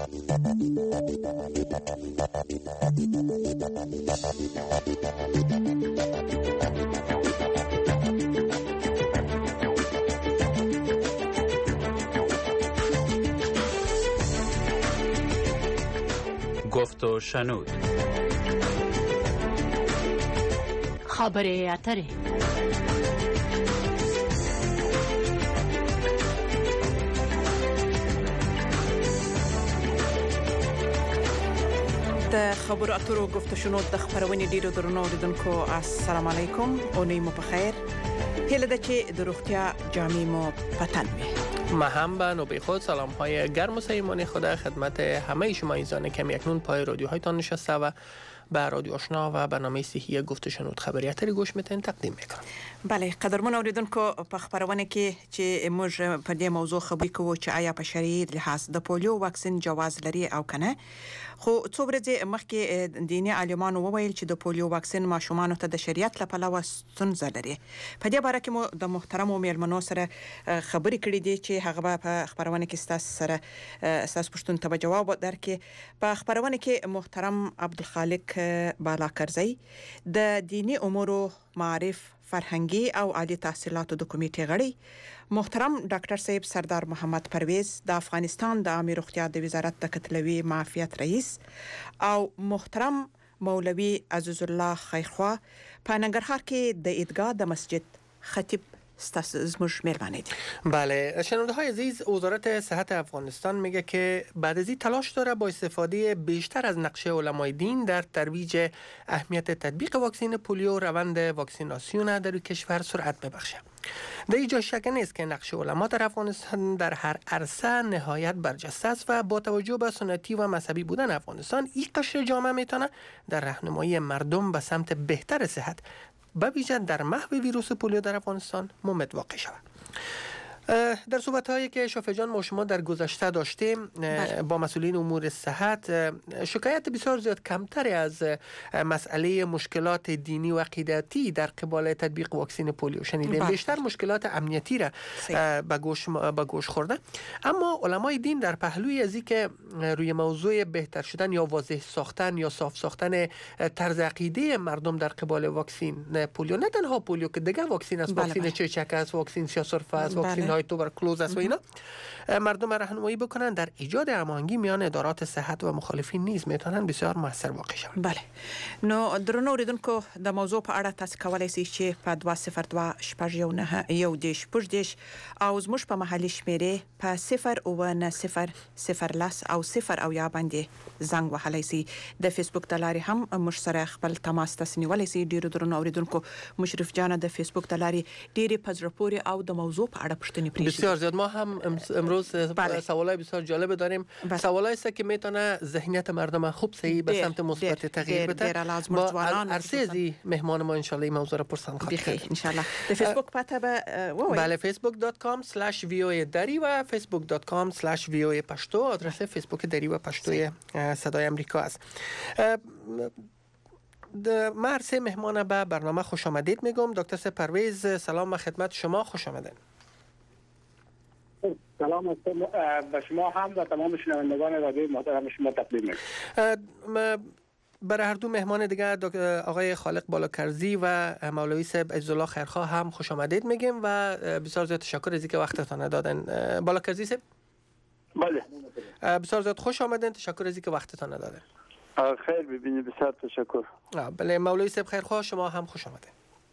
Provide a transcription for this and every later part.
گفت و شنود. خبر اتره. د خبرو اترو گفت و شنود د خبرونې ډیرو درنو اوریدونکو السلام علیکم اونۍ مو په خیر. هیله ده چې د روغتیا جامې مو پتن وي. ما هم به نوبه خود سلام های گرم و صمیمانه خدا خدمت همه شما ایزان که اکنون پای رادیوهایتان نشسته و به رادیو آشنا و برنامه صحی گفت و شنود خبری اتری گوش میتین تقدیم میکنم. بله قدرمن اوریدونکو په خبرونه کې چې موږ په دې موضوع خبرې کوو چې آیا په شرعي لحاظ د پولیو واکسین جواز لري او کنه. خو څو ورځې مخکې دیني عالمانو وویل چې د پولیو واکسین ماشومانو ته د شریعت له پلوه ستونزه لري. په دې باره کې مو د محترمو میلمنو سره خبرې کړې دي چې هغه په خبرونه کې ستاسو پوښتنو ته جواب درکړي. په خبرونه کې محترم عبدالخالق بالاکرزی د دینی امور معارف فرهنګي او عالی تحصیلاتو د کمیټې غړی، محترم ډاکټر صاحب سردار محمد پرویز د افغانستان د عامه روغتیا د وزارت د کتلوي معافیت رئیس او محترم مولوی عزیز الله خیرخوا په ننګرهار کې د عیدګاه د مسجد خطیب زموږ مهربانی دي. بله شنونده های عزیز، وزارت صحت افغانستان میگه که بعد از این تلاش داره با استفاده بیشتر از نقشه علمای دین در ترویج اهمیت تطبیق واکسن پولیو روند واکسیناسیون در کشور سرعت ببخشه. در اینجا شک نیست که نقش علما در افغانستان در هر عرصه نهایت برجسته است و با توجه به سنتی و مذهبی بودن افغانستان این قشر جامعه میتونه در راهنمایی مردم به سمت بهتر صحت به ویژه در محو ویروس پولیو در افغانستان ممد واقع شود. در صحبت‌هایی که شافع جان ما شما در گذشته داشتیم با مسئولین امور صحت، شکایت بسیار زیاد کمتری از مسئله مشکلات دینی و عقیدتی در قبال تطبیق واکسن پولیو شنیدیم. بیشتر مشکلات امنیتی را به گوش خورده. اما علمای دین در پهلوی از اینکه روی موضوع بهتر شدن یا واضح ساختن یا صاف ساختن طرز عقیده مردم در قبال واکسن پولیو، نه تنها پولیو که دیگه واکسن است، واکسن چچک است، واکسن سیاه‌سرفه است، واکسن توبرکلوز است و اینا، مردم راهنمایی بکنن در ایجاد هماهنگی میان ادارات صحت و مخالفین نیز میتونن بسیار موثر واقع شوند. بله نو درنو اوریدونکو د موضوع په اړه تاسو کولای شئ چې په 202 شپږ یو دیش پوجدیش او زموږ په محلي شمیرې په 0 او 0 او یا باندې زنګ وهلی شئ. د فیسبوک د لارې هم موږ سره خپل تماس تاسو نیولی شئ. ډیرو درنو اوریدونکو مشرف جان د فیسبوک د لارې ډیره پزرپوري او د موضوع په اړه پوښتنې بسیار زیاد. ما هم امروز سوالای بسیار جالب داریم. سوالایی است که میتونه ذهنیت مردم خوب صحیح به سمت مثبت تغییر بده. با ارسیزی مهمان ما ان شاء الله این موضوع را پرسان خواهد کرد ان شاء الله. د فیسبوک پته به بله facebook.com/voa دری و facebook.com/voa پشتو آدرس فیسبوک دری و پشتوی صدای امریکا است. من سه مهمان به برنامه خوش آمدید میگم. دکتر پرویز سلام و خدمت شما، خوش آمدید. سلام به شما هم و تمام شنوندگان رادیو محترم شما تقدیم می‌کنم. برای هر دو مهمان دیگه آقای خالق بالاکرزی و مولوی صاحب عزیزالله خیرخواه هم خوش آمدید میگیم و بسیار زیاد تشکر از اینکه وقتتون دادن. بالاکرزی صاحب بله بسیار زیاد خوش آمدین، تشکر از اینکه وقتتون دادن. خیر ببینید، بسیار تشکر. بله مولوی صاحب خیرخواه شما هم خوش آمدید.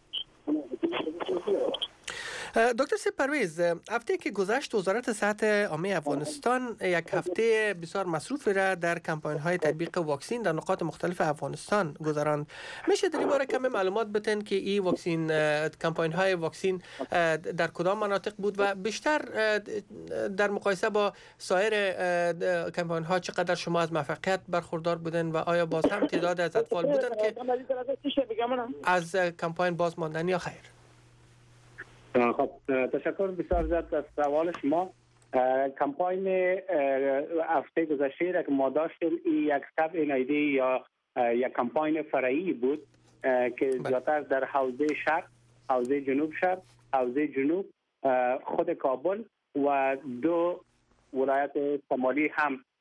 دکتر صاحب پرویز، هفته که گذشت وزارت صحت عامه افغانستان یک هفته بسیار مصروفی را در کمپاین‌های تطبیق واکسن در نقاط مختلف افغانستان گذراند. میشه در این باره کمی معلومات بدین که این واکسن کمپاین‌های واکسن در کدام مناطق بود و بیشتر در مقایسه با سایر کمپاین‌ها چقدر شما از موفقیت برخوردار بودن و آیا باز هم تعداد از اطفال بودن که از کمپاین باز ماندن یا خیر؟ خب تشکر بسیار زیاد از سوال شما. کمپاین هفته گذشته را که ما داشتیم یک تبع نایده یا یک کمپاین فرعی بود که زیادتر در حوزه شرق، حوزه جنوب شرق، حوزه جنوب، خود کابل و دو ولایت شمالی هم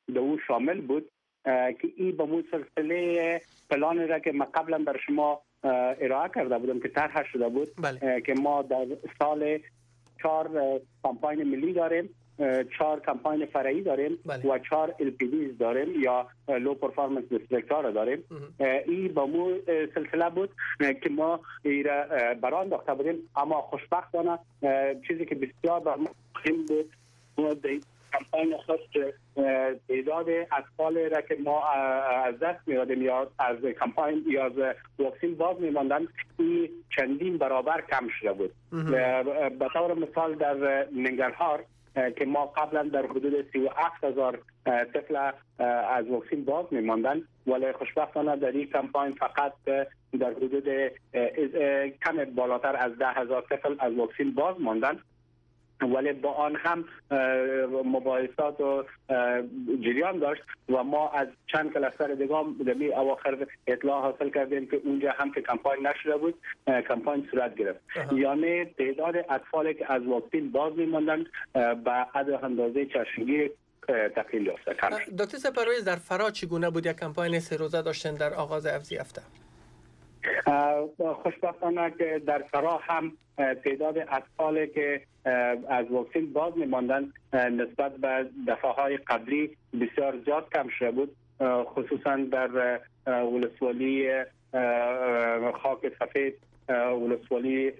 در او شامل بود که این به مو سلسله پلانی را که ما قبلا بر شما ارائه کرده بودم که طرح شده بود که ما در سال 4 کمپاین ملی داریم، 4 کمپاین فرعی داریم و 4 LPDs داریم یا لو پرفورمنس دیستریکت ها را داریم. این با مو سلسله بود که ما ایره بران داخته بودیم، اما خوشبختانه چیزی که بسیار مهم بود ما در کمپاین خاص تعداد اطفال را که ما از دست می‌دادیم یا از کمپاین یا از واکسین باز می‌ماندن این چندین برابر کم شده بود. به طور مثال در ننگرهار که ما قبلا در حدود 37,000 طفل از واکسین باز می‌ماندن، ولی خوشبختانه در این کمپاین فقط در حدود کم بالاتر از 10,000 طفل از واکسین باز ماندن، ولی با آن هم مباحثات و جریان داشت و ما از چند کلستر دیگه در اواخر اطلاع حاصل کردیم که اونجا هم که کمپاین نشده بود کمپاین صورت گرفت. یعنی تعداد اطفالی که از واکسین باز می‌ماندند به حد اندازه چشمگیر تقلیل یافته کم شد. دکتر سپرویز، در فرا چگونه بود؟ یک کمپاین 3 روزه داشتن در آغاز افزی هفته. خوشبختانه که در فرا هم تعداد اطفالی که از واکسین باز می‌ماندند نسبت به دفعه‌های قبلی بسیار زیاد کم شده بود، خصوصا در ولسوالی خاک سفید، ولسوالی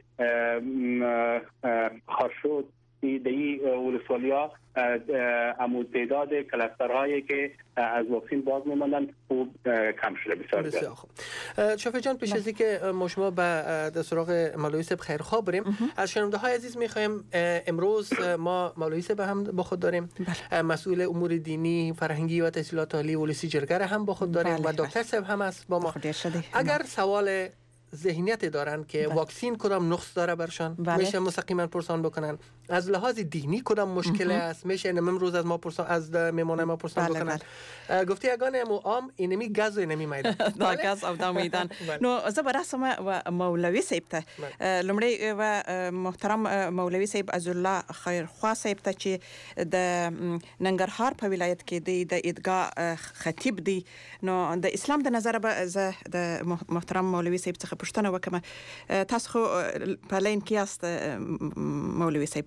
خرشود، این ولسوالی‌ها عمود تعداد کلسترهایی که از واکسین باز می‌ماندن خوب کم شده بسیار زیاد. خوب. شفیع جان، پیش از اینکه ما شما به سراغ مولوی صاحب خیرخواه بریم، از شنونده‌های عزیز می‌خوایم امروز ما مولوی صاحب هم با خود داریم، مسئول امور دینی، فرهنگی و تحصیلات عالی ولسی جرگه هم با خود داریم و دکتر صاحب هم است با ما. اگر سوال ذهنیت دارن که واکسین کدام نقص داره برشان، میشه مستقیما پرسان بکنن. از لحاظ دینی کدام مشکل است، میشه امروز از ما پرسان، از میمونه ما پرسان بکنن. گفتی یگانه مو عام اینمی گاز و اینمی میدان دا گاز او دا میدان. نو زبرسم و مولوی صاحب ته لمړی و محترم مولوی صاحب عز الله خیرخوا صاحب ته چې د ننګرهار په ولایت کې د عیدګاه خطیب دی، نو د اسلام د نظر به د محترم مولوی صاحب څخه پوښتنه وکم. تاسو خو په لین کې یاست مولوی صاحب؟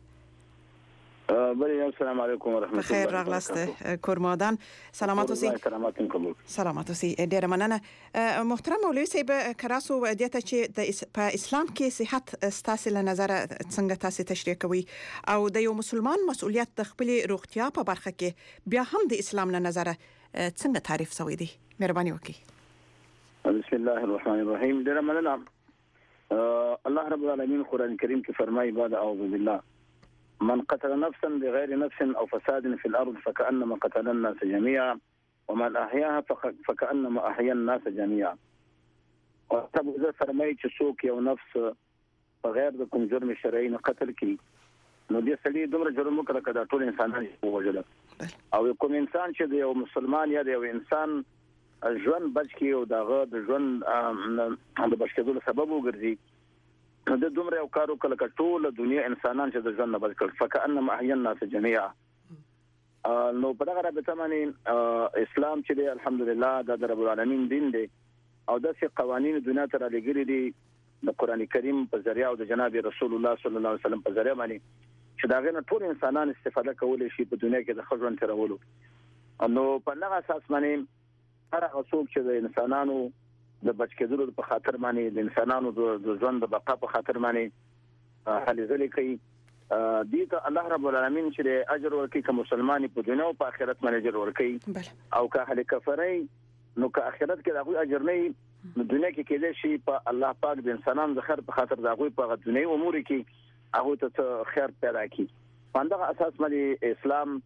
بله، السلام علیکم و رحمت الله. خیر راغلاست کورمادان. سلامات اوسئ. سلامات اوسئ. ډیره مننه محترم مولوی صاحب. کراسو ودیته چې په اسلام کې صحت ستاسو له نظر څنګه تاسو تشریح کوي او د یو مسلمان مسؤلیت د خپل روغتیا په برخه کې بیا هم د اسلام له نظر څنګه تعریف شوی دی؟ مهرباني وکړئ. بسم الله الرحمن الرحیم. ډیره مننه. الله رب العالمین قرآن کریم کې فرمایي بعد اعوذ بالله من قتل نفسا بغير نفس او فساد في الارض فكانما قتل الناس جميعا ومن احياها فكانما احيا الناس جميعا. او تاسو زه فرمایي چې څوک یو نفس بغیر د کوم جرم شرعي نه قتل کړي نو دې سړي دومره جرم وکړ کړه ټول انسانان وژل، او کوم انسان چې د یو مسلمان یا د یو انسان ژوند بچ کی او دغه د ژوند د بچکدو سبب وګرځي نو د دومره یو کارو کله ټول دنیا انسانان چې د ژوند نه بچ کړ فکأنما احیا الناس جميعا. نو په دغه رابطه باندې اسلام چې دی الحمدلله د رب العالمین دین دی او داسې قوانین دنیا ته را لګیري دي د قران کریم په ذریعہ او د جناب رسول الله صلی الله علیه وسلم په ذریعہ باندې چې دا غنه ټول انسانان استفاده کولای شي په دنیا کې د خژون ترولو. نو په هغه اساس باندې هر هغه څوک چې د انسانانو د بچ کېدلو په خاطر باندې د انسانانو د ژوند د بقا په خاطر باندې هلې ځلې کوي، دې ته الله رب العالمین چې اجر ورکړي که مسلمان په دنیا او په آخرت باندې اجر ورکړي، او که اهل کفرای نو که آخرت کې دغه اجر نه نو دنیا کې کېدای شي په الله پاک د انسانانو د خیر په خاطر دغه په دنیوي امور کې هغه ته خیر پیدا کړي. باندې اساس باندې اسلام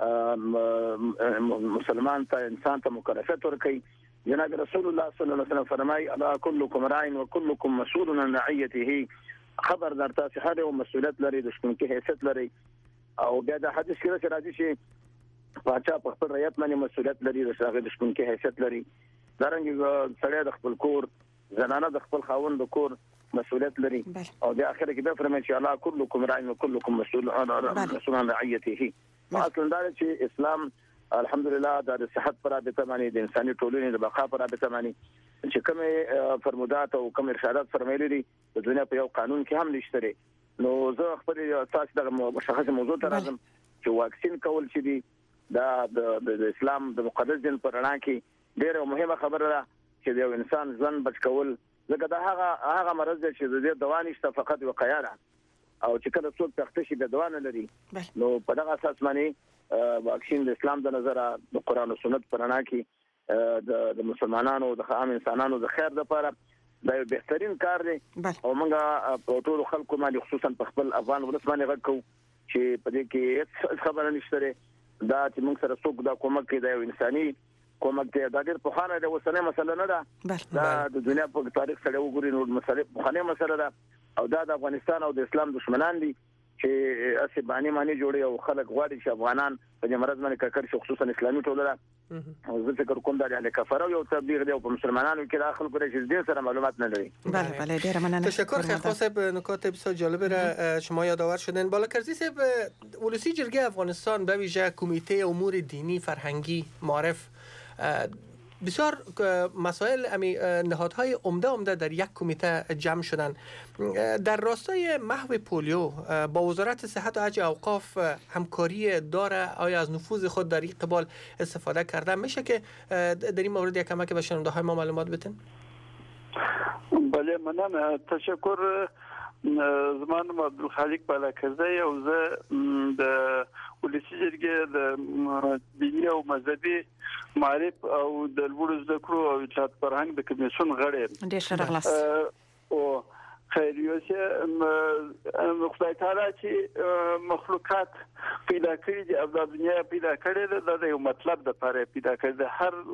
مسلمان ته انسان ته مکلفیت ورکړي. جناب رسول الله صلی الله علیه وسلم فرمایي الا كلكم راع وكلكم مسؤول عن رعيته. خبر در تاسو هر یو مسؤلیت لري، د شپون کې حیثیت لري، او بیا د حدیث کې راځي چې پاچا په خپل رعیت باندې مسؤلیت لري، د شپون کې حیثیت لري. دارنګه سړی د خپل کور، زنانه د خپل خاوند د کور مسؤلیت لري، او د اخر کې به فرمایي چې الا كلكم راع وكلكم مسؤول عن رعيته. اصل دا چې اسلام الحمدلله د صحت پر رابطه باندې د انساني ټولنې د بقا پر رابطه باندې چې کوم فرمودات او کوم ارشادات فرمایلي دي د دنیا په یو قانون کې هم نشته. نو زه خپل اساس د مشخص موضوع ته راځم چې واکسین کول چې دي دا د اسلام د مقدس دین پر رڼا کې ډېره مهمه خبره ده چې د انسان ژوند بچ کول، ځکه دا هغه مرض دی چې د دوا نشته، فقط وقایه ده، او چې کله څوک تخته شي د دوا نه لري. نو په دغه اساس باندې واکسین د اسلام د نظره د قران او سنت پر رڼا کې د مسلمانانو د عام انسانانو د خیر لپاره دا یو بهترین کار دی. او موږ په ټول خلکو باندې خصوصا په خپل افغان ولس باندې غږ کوو چې په دې کې خبره نشته دا چې موږ سره څوک دا کومک کوي، دا یو انساني کومک دی، دا ډېر په خانه د وسنه مسله نه ده، دا د دنیا په تاریخ سره وګورئ نو مسله په خانه مسله ده، او دا د افغانستان او د اسلام دشمنان دي چې اسی باندې معنی جوړي او خلک غواړي چې افغانان په دې مرز باندې ککر شي، خصوصا اسلامي ټولنه او زه فکر کوم دا یعنی کفاره او تبلیغ دی او په مسلمانانو کې داخل کړي چې دین سره معلومات نه لري. بله بله ډیر مننه. تشکر خیلی صاحب، نکات بسیار جالب را شما یادآور شدن. بالاترزی صاحب، ولسی جرگه افغانستان به ویژه کمیته امور دینی فرهنگی معرف بسیار مسائل نهادهای عمده در یک کمیته جمع شدن. در راستای محو پولیو با وزارت صحت و حج اوقاف همکاری داره؟ آیا از نفوذ خود در این قبال استفاده کرده؟ میشه که در این مورد یک کمک به شنونده های ما معلومات بتین؟ بله مننه، تشکر. زمان عبدالخالق بالاکرزی او زه د ولسی جرګې د دیني او مذهبي معرف او د لوړو زده کړو او اطلاعات فرهنګ د کمیسیون غړی یم. ډېر ښه راغلاست. او خیر یوسه خدای تعالی چې مخلوقات پیدا کړی دي او د دنیا پیدا کړی ده، د یو مطلب د لپاره پیدا کړی ده.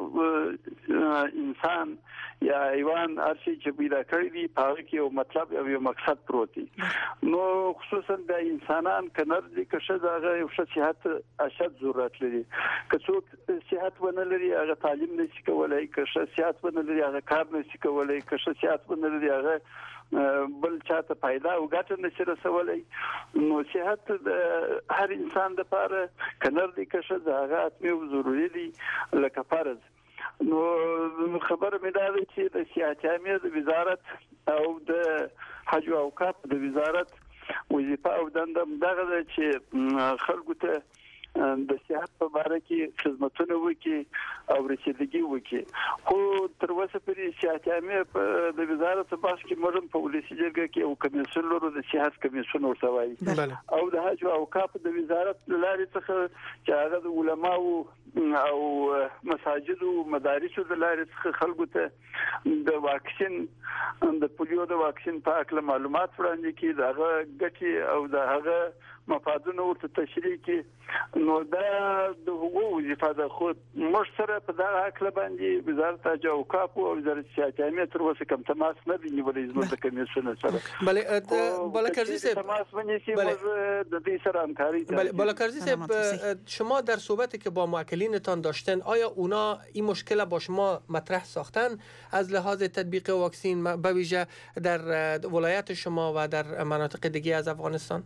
هر انسان یا حیوان هر شي چې پیدا کړی دي په هغه کې یو مطلب او یو مقصد پروت دی. نو خصوصا د انسانان کنر دي که څه دغه یو څه صحت اشد ضرورت لري. که څوک صحت ونه لري هغه تعلیم نشي کولای، که څه صحت ونه لري هغه کار نشي کولای، که څه صحت ونه لري هغه بل چاته پیدا او ګټه نشي رسولای. نو صحت د هر انسان لپاره کنر دي که څه دغه اتمه ضروري دي لکه فرض. نو خبر مې دا ده چې د صحت عامه د وزارت او د حج او اوقاف د وزارت وظیفه او دنده دغه ده چې خلکو ته د صحت په اړه کې خدماتونه وکړي او رسیدګي وکړي. خو تر اوسه پورې صحت عامه د وزارت په باس کې موږ په ولسی جرګه کې او کمیسیون لرو، د صحت کمیسیون ورته وایي، او د حج او اوقاف د وزارت لارې څخه چې هغه د علماو او مساجد او مدارس د لارې څخه خلکو ته د واکسین د پولیو د واکسین په اړه معلومات وړاندې کړي، دغه ګټې او دغه مفادونه ورته تشریح کړي. نو دا د حقوقو وظیفه ده. خو موږ سره په دغه حق باندې وزارت حج او اوقاف او وزارت صحت عامه تر اوسه کوم تماس نه دی نیولې زموږ د کمیسیون سره. بله بالاکرزی صاحب، تماس ونیسي موږ د دې سره همکاري کوو. بله بالاکرزی صاحب، شما در صحبتی که با موکلینتان داشتن آیا اونا این مشکل با شما مطرح ساختن از لحاظ تطبیق واکسین به ویژه در ولایت شما و در مناطق دیگه از افغانستان؟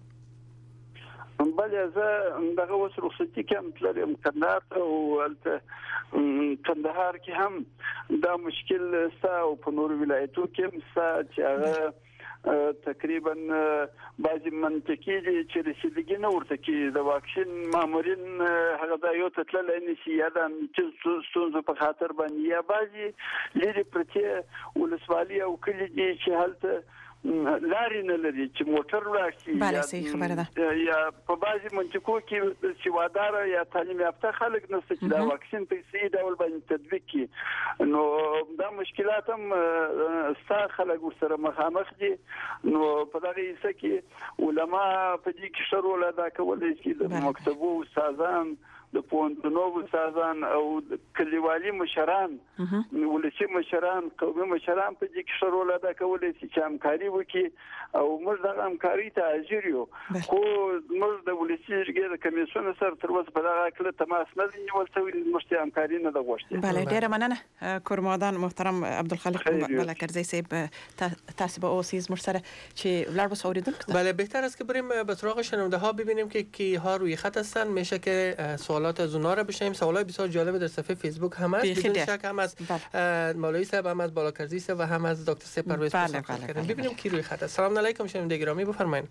بله زه دغه اوس رخصتي کې تللم کندهار او کندهار کې هم دا مشکل ستا او په نور ولایتو کې هم ستا چې هغه تقریبا بعضی منطقې دي چې رسیدګي نه ورته کې د واکسین مامورین هغه دا یو تللی نشي یا د ستونزو په خاطر باندې یا بعضی لري پرته ولسوالي او کلي دي چې هلته لاري نه لري چې موټر راشي. بله صحیح خبره ده. یا په بعضی منطقو کې سیوادار یا تعلیم یافته خلک نشته چې دا واکسین په صحیح ډول باندې تطبیق کړي. نو دا مشکلات هم ستا خلک ورسره مخامخ دي. نو په دغه حصه کې علما په دې کې ښه رول ادا کولی شي، د مکتبو استادان، د پوهنتونو استادان او کلیوالي مشران، ولسی مشران، قومي مشران په دې کې ښه رول ادا کولی شي چې همکاري وکړي او موږ دغه همکاري ته حاضر یو. خو موږ د ولسی جرګې د کمیسیون سره تر اوسه په دغه اړه تماس نه دی نیول شوی، موږ ته همکاري نه ده غوښتې. بله ډېره مننه کورمادان محترم عبدالخالق بالاکرزی صاحب، تاسو به اوسیز موږ سره چې ولاړ بس اوریدونکو. بله بهتر است که بریم به سراغ شنونده ها ببینیم که کیها روی خط هستن. میشه که سوال سوالات از اونا رو بشنویم. سوالای بسیار جالب در صفحه فیسبوک هم هست، بدون شک هم از مولوی صاحب، هم از بالاکرزی صاحب و هم از دکتر سید پرویز کردن. ببینیم کی روی خط است. سلام علیکم شنونده گرامی، بفرمایید.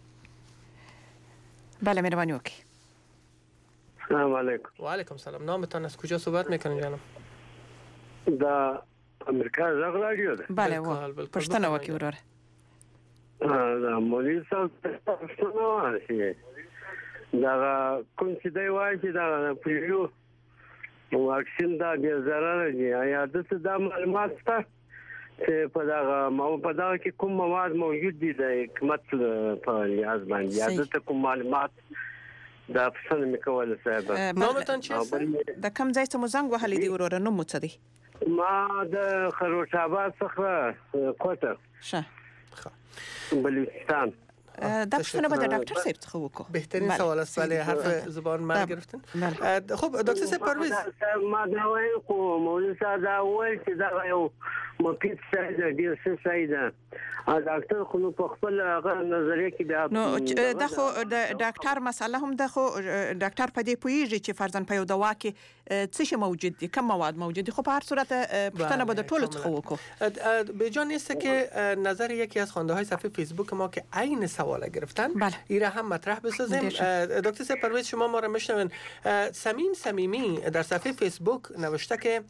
بله مهربانی وکي. سلام علیکم. و علیکم سلام. نامتان از کجا صحبت میکنین جانم؟ دا امریکا زغ رادیو ده. بله پښتنه وکي ورور. دا مولوی صاحب پښتنه وایي. دا کوم چې دی وایي چې دا پولیو واکسین دا د ضرر دی. یا د څه د معلومات شته چې په دا کې کوم مواد موجود دي د حکومت په لیاز باندې، یا د کوم معلومات دا پسنه میکول صاحب. نامتان چی است؟ د کوم ځای ته مو زنګ وهلی دی ورور؟ نو مو څه دی؟ ما د خروش آباد څخه کوټه شه بلوچستان. دا پښتنه به د ډاکټر صاحب څخه وکړو. بهترین سوال است، ولی حرف زبان من گرفتن. خب دکتر صاحب پرویز، ما دا وایي خو مولوی صاحب دا وایي چې دا یو مفید ځای دی، ډېر ښه ځای دی. ډاکټر خو نو په خپل هغه نظریه کې بیا نو دا خو د ډاکټر مسله هم ده، خو ډاکټر په دې پوهیږي چې فرضاً په یو دوا کې څه شی موجود دي، کوم مواد موجود دي. خو په هر صورت پښتنه به د ټولو څخه وکړو. به جا نیست که نظر یکی از خوانده های صفحه فیسبوک ما که عین سوال گرفتن این را هم مطرح بسازیم. دکتر صاحب پرویز شما ما را میشنون. سمیم صمیمی در صفحه فیسبوک نوشته که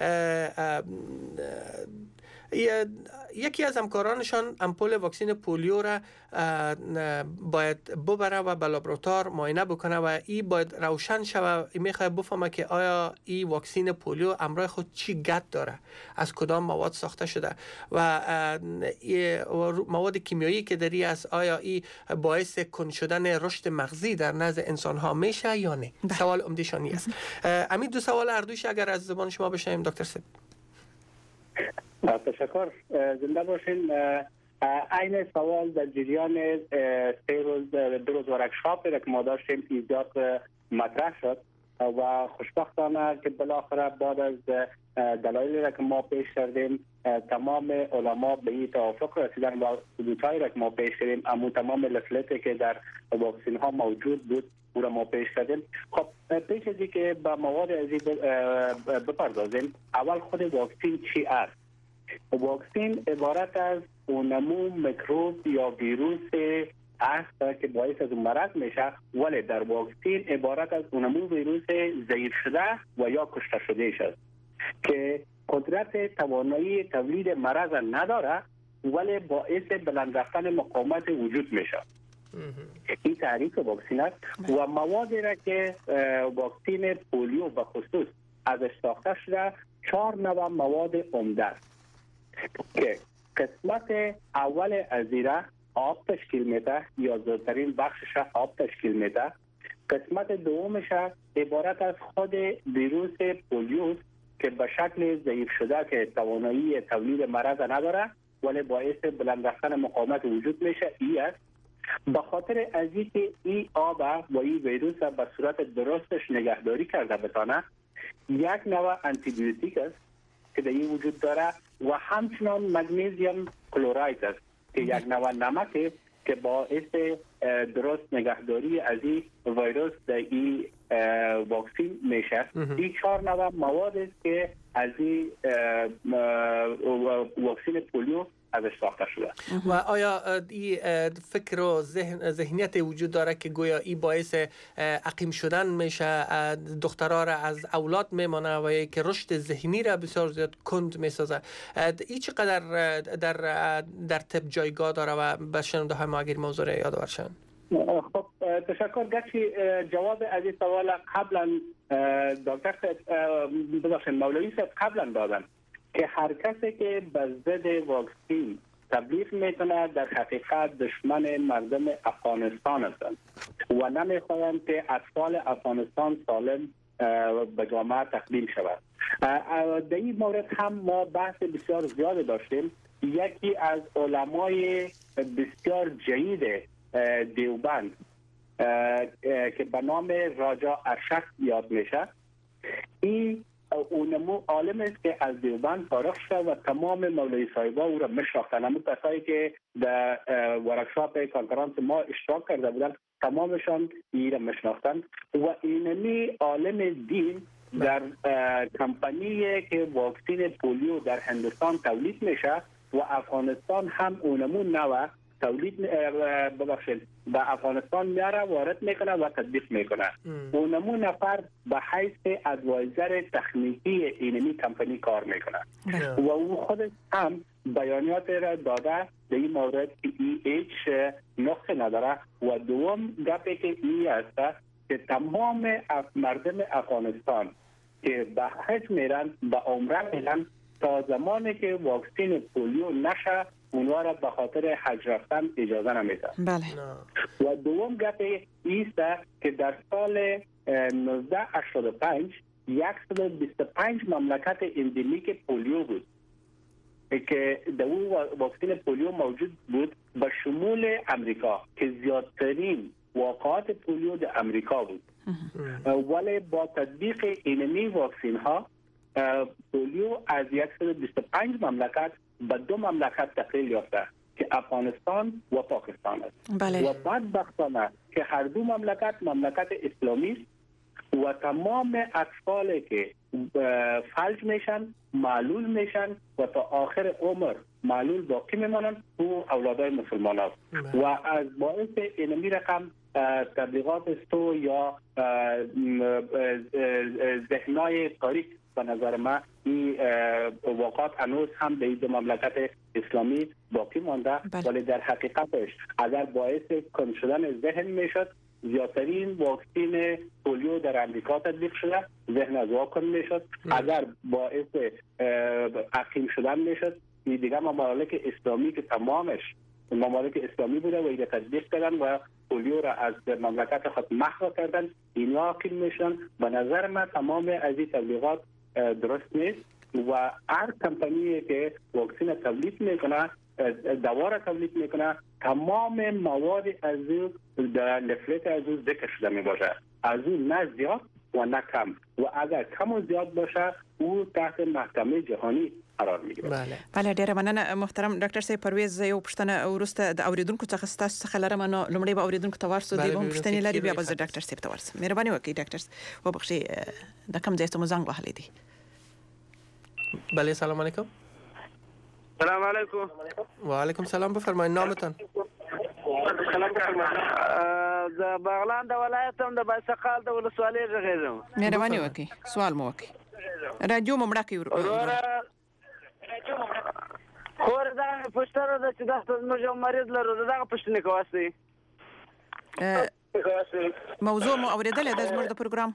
یکی از همکارانشان امپول واکسن پولیو را باید ببره و به لابراتوار معاینه بکنه و این باید روشن شود. میخواد بفهمه که آیا این واکسن پولیو همراه خود چی گت داره، از کدام مواد ساخته شده و مواد کیمیایی که داری است آیا این باعث کند شدن رشد مغزی در نزد انسان ها میشه یا نه. سوال عمده‌شانی است. امید دو سوال اردوش اگر از زبان شما بشنویم دکتر صاحب. تشکر. زنده باشین. این سوال در جریان 2 روز ورکشاپ که ما داشتیم ایجاد مطرح شد و خوشبختانه که بالاخره بعد از دلایلی که ما پیش کردیم تمام علما به این توافق رسیدن و ثبوتایی که ما پیش کردیم، اما تمام لفلتی که در واکسن ها موجود بود او را ما پیش کردیم. خب پیش از اینکه به مواد ازی بپردازیم، اول خود واکسن چی است؟ واکسن عبارت از نمو میکروب یا ویروس است که باعث از مرض میشه، ولی در واکسن عبارت از نمو ویروس ضعیف شده و یا کشته شده است که قدرت توانایی تولید مرض نداره ولی باعث بلند رفتن مقاومت وجود میشه. این تعریف واکسن است و موادی را که واکسن پولیو به خصوص ازش ساخته شده 4 نوع مواد عمده است که قسمت اول از ایره آب تشکیل میده یا زیادترین بخشش آب تشکیل میده. قسمت دومش عبارت از خود ویروس پولیو که به شکل ضعیف شده که توانایی تولید مرض نداره ولی باعث بلند رفتن مقاومت وجود میشه ای است. به خاطر از اینکه این آب و این ویروس به صورت درستش نگهداری کرده بتانه، یک نوع آنتی بیوتیک است که در این وجود داره و همچنان مگنیزیم کلوراید است که یک نوع نمک که باعث درست نگهداری از این ویروس در این واکسن میشه. این 4 نوع مواد است که از این واکسن پولیو ازش ساخته شده. و آیا این فکر و ذهنیت وجود داره که گویا این باعث عقیم شدن میشه، دخترها را از اولاد میمانه و که رشد ذهنی را بسیار زیاد کند میسازه؟ این چقدر در طب جایگاه داره و به شنونده های ما اگر موضوع را یادآور شن؟ خب تشکر. گرچه جواب از این سوال قبلا دکتر مولوی صاحب قبلا دادن که هر کسی که به ضد واکسن تبلیغ میکنه در حقیقت دشمن مردم افغانستان هستند و نمیخواهند که اطفال افغانستان سالم به جامعه تقدیم شود. در این مورد هم ما بحث بسیار زیاد داشتیم. یکی از علمای بسیار جید دیوبند که به نام راجا ارشد یاد میشه، این اونمو عالم است که از دیوبند فارغ شده و تمام مولوی صاحبا او را میشناختن. همون کسایی که در ورکشاپ کنفرانس ما اشتراک کرده بودن تمامشان ایره میشناختند و اینمی عالم دین در کمپانی که واکسین پولیو در هندوستان تولید میشه و افغانستان هم اونمون نوع تولید به افغانستان میاره وارد میکنه و تطبیق میکنه. اونمون نفر به حیث ادوایزر تکنیکی اینمی کمپانی کار میکنه و او خودش هم بیانیات را داده در این مورد که هیچ نقص نداره و دوم گپی که این است که تمام مردم افغانستان که به حج میرن به عمره میرن تا زمانی که واکسین پولیو نشه اونها را به خاطر حج رفتن اجازه نمیده. بله. و دوم گپی ایست که در سال 1985 125 مملکت اندمیک پولیو بود که در اون واکسین پولیو موجود بود به شمول امریکا که زیادترین واقعات پولیو در امریکا بود. ولی با تطبیق اینمی واکسین ها پولیو از 125 مملکت به 2 مملکت تغییر یافته که افغانستان و پاکستان است. بله. و بدبختانه که هر دو مملکت اسلامی است و تمام اطفالی که فلج میشن معلول میشن و تا آخر عمر معلول باقی میمانند او اولادای مسلمان است. و از باعث اینمی رقم تبلیغات استو یا ذهنای تاریک به نظر من این واقعات هنوز هم به این دو مملکت اسلامی باقی مانده. ولی در حقیقتش اگر باعث کم شدن ذهن میشد زیادترین واکسین پولیو در امریکا تطبیق شده ذهن از واکن میشد. اگر باعث عقیم شدن میشد این دیگه ممالک اسلامی که تمامش ممالک اسلامی بوده و ایده تطبیق کردن و پولیو را از مملکت خود محو کردن اینا عقیم میشن. به نظر من تمام از این تبلیغات درست نیست و هر کمپانی که واکسین تولید میکنه دوا را تولید میکنه تمام مواد از در لفلت از ذکر شده میباشه از اون نه زیاد و نه کم و اگر کم و زیاد باشه او تحت محکمه جهانی قرار میگیره. بله ډیره مننه محترم ډاکټر صاحب پرویز یو پښتنه ورسته د اوریدونکو څخه ستاسو څخه لرم نو لمړی به اوریدونکو ته ورسو دی به پښتني لري بیا به ډاکټر صاحب ته ورسم. مهرباني وکړئ ډاکټر صاحب وبخښئ د کوم ځای ته مو زنګ وهلی دی؟ بله سلام علیکم. سلام علیکم. و علیکم سلام بفرمایید نامتان. د بغلان د ولایت هم د بایسقال د ولسوالۍ ژغېږم. مهرباني وکړئ سوال مو وکړئ رادیو مو مړه کړئ. خور دا پښتنه ده چې دا زموږ یو مریض لرو دغه پښتنې کواسي موضوع مو اوریدلې ده زموږ د پروګرام.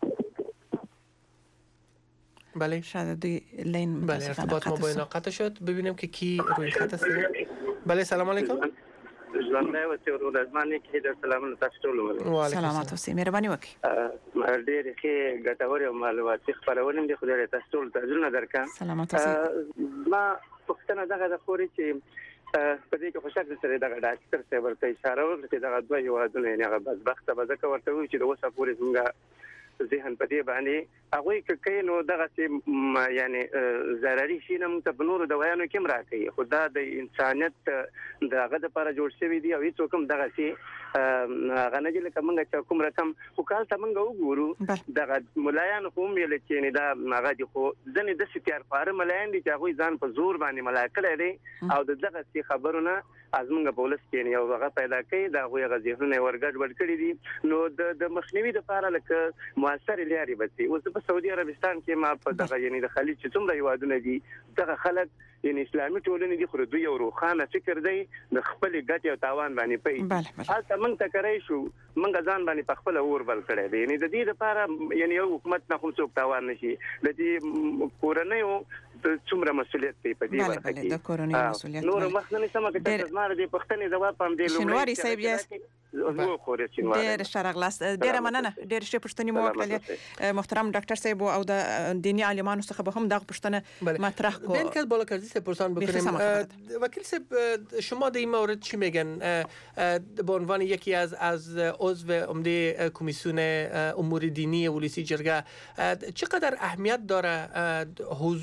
بله شاید دوی لین بله ارتباط ما با اینا قطع شد. ببینیم که کی روی خط است. بله سلام علیکم. ژوندی اوسئ ورځمانې کې در سلامونه تاسو ټول سلامات اوسئ مهرباني وکړئ. ډېرې ښې ګټورې او معلوماتي خپرونې دي خدای تاسو ټول ته زړونه درکړم. سلامات اوسئ. ما پوښتنه دغه د خوري چې په دې کې خوشاله سره دغه ډاکټر صاحب ورته اشاره وکړه چې دغه دوه هیوادونه یې هغه بدبخته به ځکه ورته وایي چې د اوسه پورې څنګه ذهن په دې باندې هغوی که نو دغه چې یعنی ضرري شي نه موږ ته په نورو دوايانو کې هم راکوي خو دا د انسانیت د هغه دپاره جوړ شوي دي او هېڅوک هم دغسې هغه نه دي لکه موږ چې کوم رقم خو که هلته موږ وګورو دغه ملایانو خو هم ویله چې یعنې دا هغه دي خو ځینې داسې تیارخواره ملایان دي چې هغوی ځان په زور باندې ملا کړی دی او د دغسې خبرو نه زموږ په ولس کې یو هغه پیدا کوي د هغوی هغه ذهنونه یې ورګډوډ کړي دي نو د مخنیوي دپاره لکه مؤثرې لارې به سي. اوس په سعودي عربستان کې ما په دغه یعنې د خلیج چې څومره هیوادونه دي دغه خلک یعنی اسلامي ټولنې دي خو دوی یو روښانه فکر دی د خپلې ګټې او تاوان باندې پوهېږي. هلته موږ ته کری شو موږ ځان باندې په خپله اور بل کړی دی یعنې د دې دپاره یعنې یو حکومت نه خو څوک تاوان نه شي د دې کورنیو څومره مسؤلیت دی په دې برخه کې د کورنۍ مسؤلیت نور مخ نه سمه کې زما د پښتنې ځواب پام دی شنواري صاحب یاست ډېر ښه راغلاست. ډېره مننه ډېر ښې پوښتنې مو وکړلې محترم ډاکټر صاحب او د دیني عالمانو څخه به هم دغه پوښتنه مطرح کو. بیان که بالاکردی پرسان بکنیم وکیل صاحب شما در این مورد چی میگن به عنوان یکی از عضو عمده کمیسیون امور دینی ولسی جرگه چقدر اهمیت داره حضور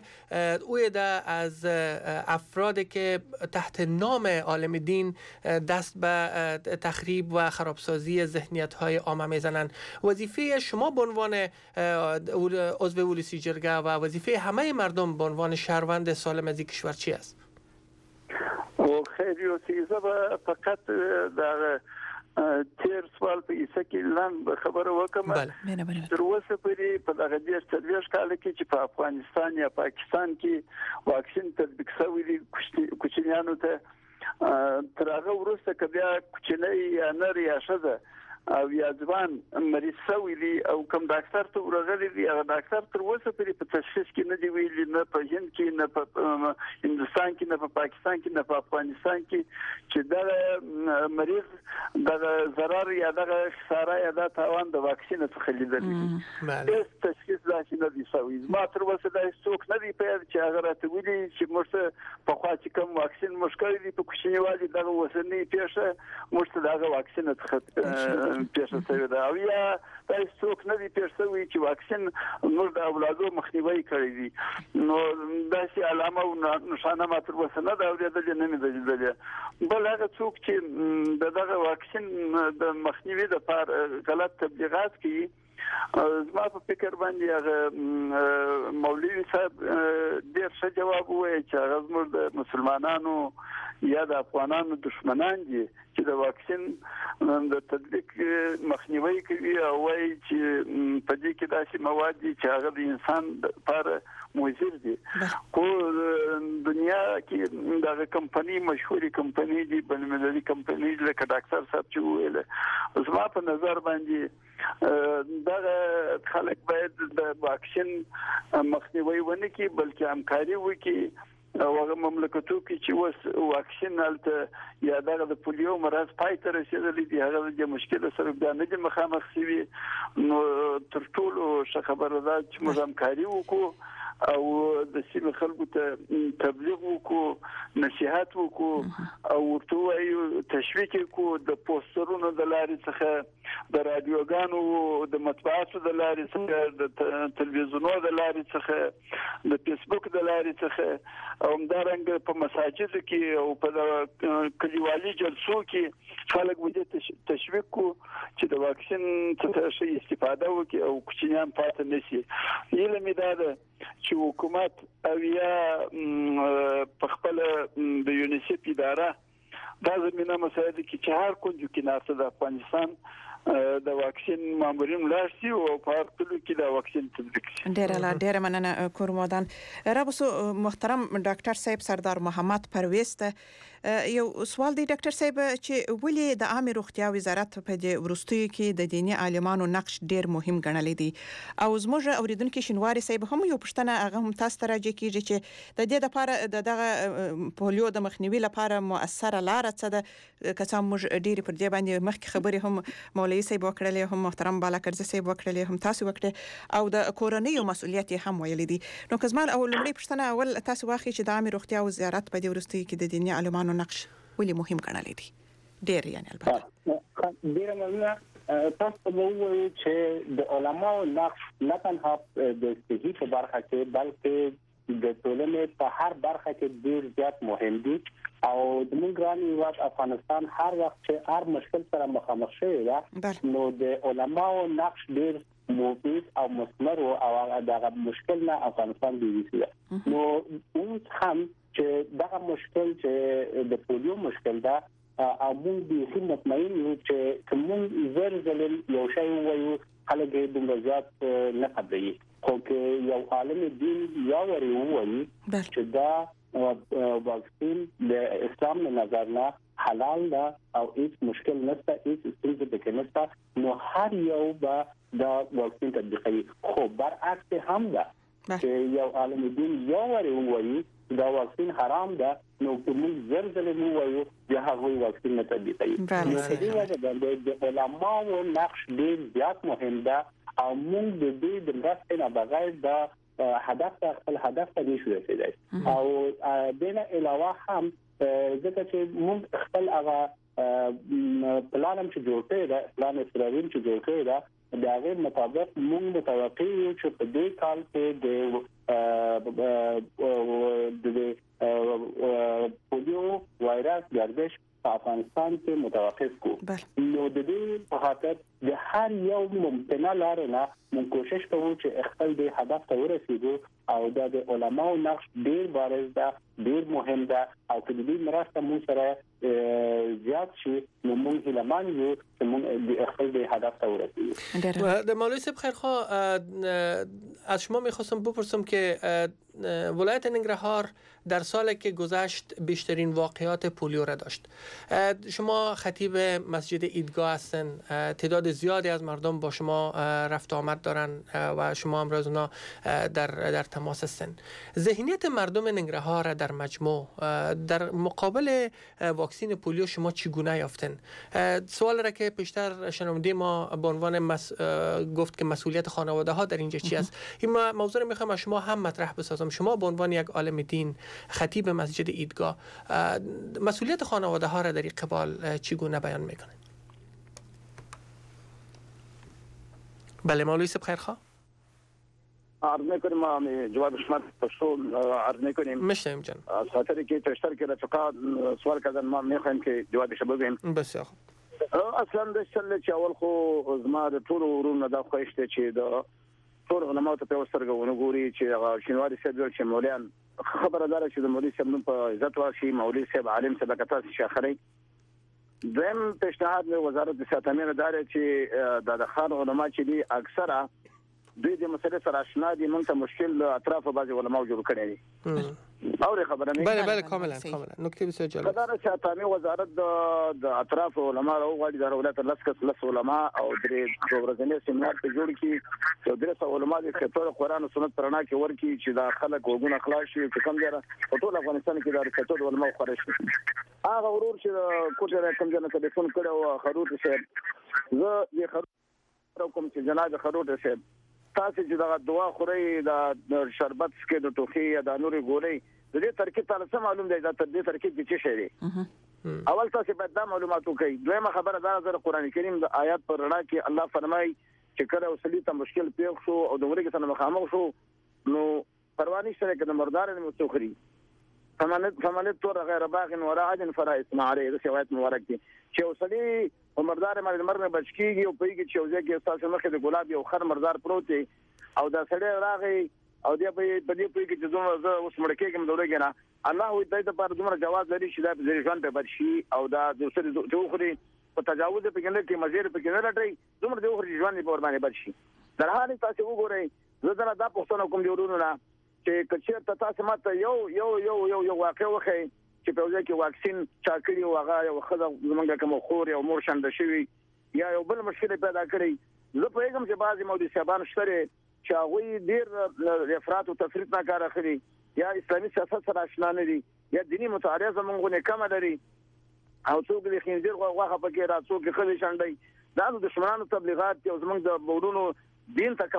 او ده از افرادی که تحت نام عالم دین دست به تخریب و خرابسازی ذهنیت‌های عامه میزنند. وظیفه شما به عنوان عضو ولسی جرگه و وظیفه همه مردم به عنوان شهروند سالم از کشور چی است؟ خیر یوسیزه فقط در تیر سوال په ایسه کې لاند خبره وکم تر اوسه پورې په دغه 30 کال کې چې په افغانستان یا پاکستان کې واکسین تطبیق شوی دی کوچنیانو ته تر هغه وروسته که بیا کوچنی یا نر یا ښځه او یا ځوان مریض شوی دی او کوم ډاکټر ته ورغلی دی هغه ډاکټر تر اوسه پورې په تشخیص کې نه دی ویلي، نه په هند کې، نه په هندوستان کې، نه په پاکستان کې، نه په افغانستان کې چې دا مریض د ضرر یا د خساره یا د تاوان د واکسین څخه لیدل دي. تشخیص داسې نه دی شوی. ما تر اوسه دا څوک نه دی پیدا چې هغه راته ویلي چې موږ په خوا چې کوم واکسین موږ کړی دی په کوچنیوالي دغه اوسنۍ پیښه موږ ته دغه واکسین څخه پیښه شوې ده او یا دا څوک نه دی پیښ شوی چې واکسین موږ د اولادو مخنیوي کړی دي. نو داسې علامه او نشانه ما تر اوسه نه ده اورېدلې، نه مې ده لیدلې. بل هغه څوک چې دغه واکسین د مخنیوي لپاره غلط تبلیغات کوي، زما په فکر باندې هغه مولوی صاحب ډېر ښه جواب وایي چې هغه زموږ د مسلمانانو یا د افغانانو دشمنان دي چې د واکسین د تطبیق مخنیوي کوي او وایي چې په دې کې داسې مواد دي چې هغه د انسان لپاره مضر دي. خو دنیا کې دغه کمپنی مشهوري کمپنی دي، بین‌المللي کمپنی لکه ډاکټر صاحب چې ویل، زما په نظر باندې دغه خلک باید د واکسین مخنیوي ونه کړي بلکې همکاري وکړي او هغه مملکتو کې چې وس واکسین الته یا دغه د پولیو مرض پای ته رسیدلی دی هغه د مشکل سره د نه مخامخ شوي. نو تر ټولو ښه خبره ده چې موږ همکاري وکړو او د سیمه خلکو ته تبلیغ وکړو، نصيحت وکړو او ورته وایو تشویق وکړو د پوسټرونو د لارې څخه، د رادیوګانو، د مطبوعاتو د لارې څخه، د تلویزیونونو د لارې څخه، د فیسبوک د لارې څخه او همدارنګه په مساجدو کې او په کلیوالي جلسو کې خلک وجه تشویق کو چې د واکسین څخه شي استفاده وکړي او کوچنیان پاتې نشي. علم دا ده چې حکومت او یا په خپل د یونیسف اداره دا زمينه مسایل کې چې هر کونجو کې ناسه د افغانستان د واکسین مامورین لاشي او په هر کلو کې د واکسین تطبیق شي. ډېر مننه کورمودان. رابسو محترم ډاکټر صاحب سردار محمد پرویز ته یو سوال دی ډاکټر صاحب چې ولې د عامه روغتیا وزارت په دې ورستیو کې د دیني عالمانو نقش ډېر مهم ګڼلی دی او زموږ اوریدونکو شینواری صاحب هم یو پښتنه هغه هم تاسو ته راځي کیږي چې د دې لپاره دغه پولیو د مخنیوي لپاره مؤثره لار څه ده که څه موږ ډېر پر دې باندې مخکې خبرې هم مولوی صاحب وکړلې، هم محترم بالاکرزي صاحب وکړلې، هم تاسو وکړه او د کورنۍ مسؤلیت هم ویلې دي. نو که زما لومړی پښتنه اول تاسو واخی چې د عامه روغتیا وزارت په دې ورستیو کې د دیني عالمانو نقش ولې مهم ګڼلی دی؟ ډېر یعنی البته ډېر مننه. تاسو به وایو چې د علماو نقش نه تنها د صحي په برخه کې بلکې د ټولنې په هر برخه کې ډېر زیات مهم دي او د موږ ګران هیواد افغانستان هر وخت چې هر مشکل سره مخامخ شوی ده نو د علماو نقش ډېر مفید او مثمر او دغه مشکل نه افغانستان دی ویسي. نو اوس هم چې دغه مشکل چې د پولیو مشکل ده او موږ به مطمئن یو چې موږ زرزل یو شی وایو خلک دې د زیات نه قبلي خو کې یو عالم دین یا وری وایي چې دا واکسین د اسلام نه نظر نه حلال ده او هیڅ مشکل نشته، هیڅ ستونزه پکې نشته، نو هر یو به دا واکسین تطبیقوي. خو برعکس هم ده چې یو عالم دین یا وری وایي دا واکسین حرام ده نو موږ زرزل مو وایو چې هغه واکسین نه تطبیقوي. نو دې وجه باندې د علماو نقش ډېر زیات مهم ده او موږ د دې د مرستې نه بغیر د هدف خپل هدف ته نشو رسیدای او دنه علاوه هم ځکه چې موږ خپل هغه پلانم چې جوړ کړی دا پلان استراتیژي چې جوړ کړی دا د هغه مطابق موږ متوقع یو چې په دې کال کې د د پولیو وایرس گردش په افغانستان کې متوقف کو نو د دې په خاطر د هر یو ممکنه لار نه موږ کوشش کوو چې خپل د هدف ته ورسیږو او د علماو نقش ډیر بارز ده ډیر مهم ده او کله دې مرسته موږ سره زیات شي نو موږ هیلمان یو چې موږ د خپل د هدف ته ورسیږو. د مولوی صاحب خیرخواه از شما میخواستم بپرسم که ولایت ننگرهار در سالی که گذشت بیشترین واقعات پولیو را داشت. شما خطیب مسجد عیدگاه هستن، تعداد زیادی از مردم با شما رفت آمد دارن و شما امروز اونا در تماس هستن. ذهنیت مردم ننگرهار در مجموع در مقابل واکسین پولیو شما چگونه یافتن؟ سوال را که پیشتر شنونده ما به عنوان گفت که مسئولیت خانواده ها در اینجا چی است، این موضوع رو میخوام از شما هم مطرح بسازم. شما به عنوان یک عالم دین، خطیب مسجد عیدگاه، مسئولیت خانواده ها را در این قبال چگونه بیان میکنید؟ بله مولوی صاحب خیرخواه. عرض میکنیم ما جواب شما پشتو عرض میکنیم. میشنویم جان. از خاطر که پیشتر که رفقا سوال کردن ما میخوایم که جوابش بگیم. بسیار خوب. اصلا د چل چې اول خو زما د ټول ورونو د خوښته چې د ټول علماء ته په وسرګونه ګوري چې شینواري صاحب چې مولان خبردار چې د مولوی صاحب نوم په عزت واشي، مولوی صاحب عالم صدقات شاخري. دیم پیشنهاد له وزارت صحت امیر دار چې د خان علماء چې دي اکثره دوی د مسلې سره آشنا دي، موږ ته مشکل اطراف بعض علماء جوړ کړي دي. او خبره نه بله کاملا نکته بسیار جالب. قدر صحت وزارت د اطراف علماء او غړي د ولایت لس علماء او درې ورځنی سیمینار ته جوړ کی چې درې علماء د کتاب قرآن او سنت پرانا کې ورکی چې دا خلک وګونه خلاص شي چې کوم ځای په ټول افغانستان کې د کتاب علماء خورش هغه ورور چې کوټه کوم ځای ته ټلیفون کړو خروټ شه زه یې خروټ کوم چې جناب خروټ شه تاسو چې دا دعا خوري د شربت سکه د ټوخي یا د نوري ګولې د دې ترکیب تاسو معلوم دی دا تر دې ترکیب کې څه شی دی. اول تاسو باید دا معلومات وکړئ. دویمه خبره دا د قران کریم د آیات پر رڼا کې الله فرمایي چې کله وسلی ته مشکل پیښ شو او د ورګه سره مخامخ شو نو پرواني سره کې د مردار نه مستخري فمنت تور غیر باغ ولا عدن فلا اسم عليه. د روایت مبارک دي چې وسلی مردار باندې مرنه بچکیږي او پیږي چې وځي کې تاسو مخه د ګلاب یو خر مردار پروت او دا سړی راغی او دی په دې پیږي چې زه اوس مړ کېږم دورګه نه الله وي دای ته پر دومره جواز لري چې دا په ځان په بدشي او دا د سړي جوخري په تجاوز په کې نه کې مزیر په کې نه لټي دومره د اوخري ځوان په ور باندې بدشي. در حال تاسو وګورئ زه دا پښتنه کوم دی ورونو نه چې کچیر تاسو ماته یو واقع وخی چې په ځای کې واکسین چا کړی او هغه یو خزه زمونږ کوم خور او مور شند شوی یا یو بل مشکل پیدا کړی. زه په کوم چې بعضی مودي صاحبان شته چې هغه ډیر افراط او تفریط نه کار اخلي یا اسلامي سیاست سره آشنا نه دي یا دینی متعارضه زمونږ نه کم لري او څوک د خنزیر غوغه پکې را څوک خلې شاندای دا د دشمنانو تبلیغات او زمونږ د بورونو دین ته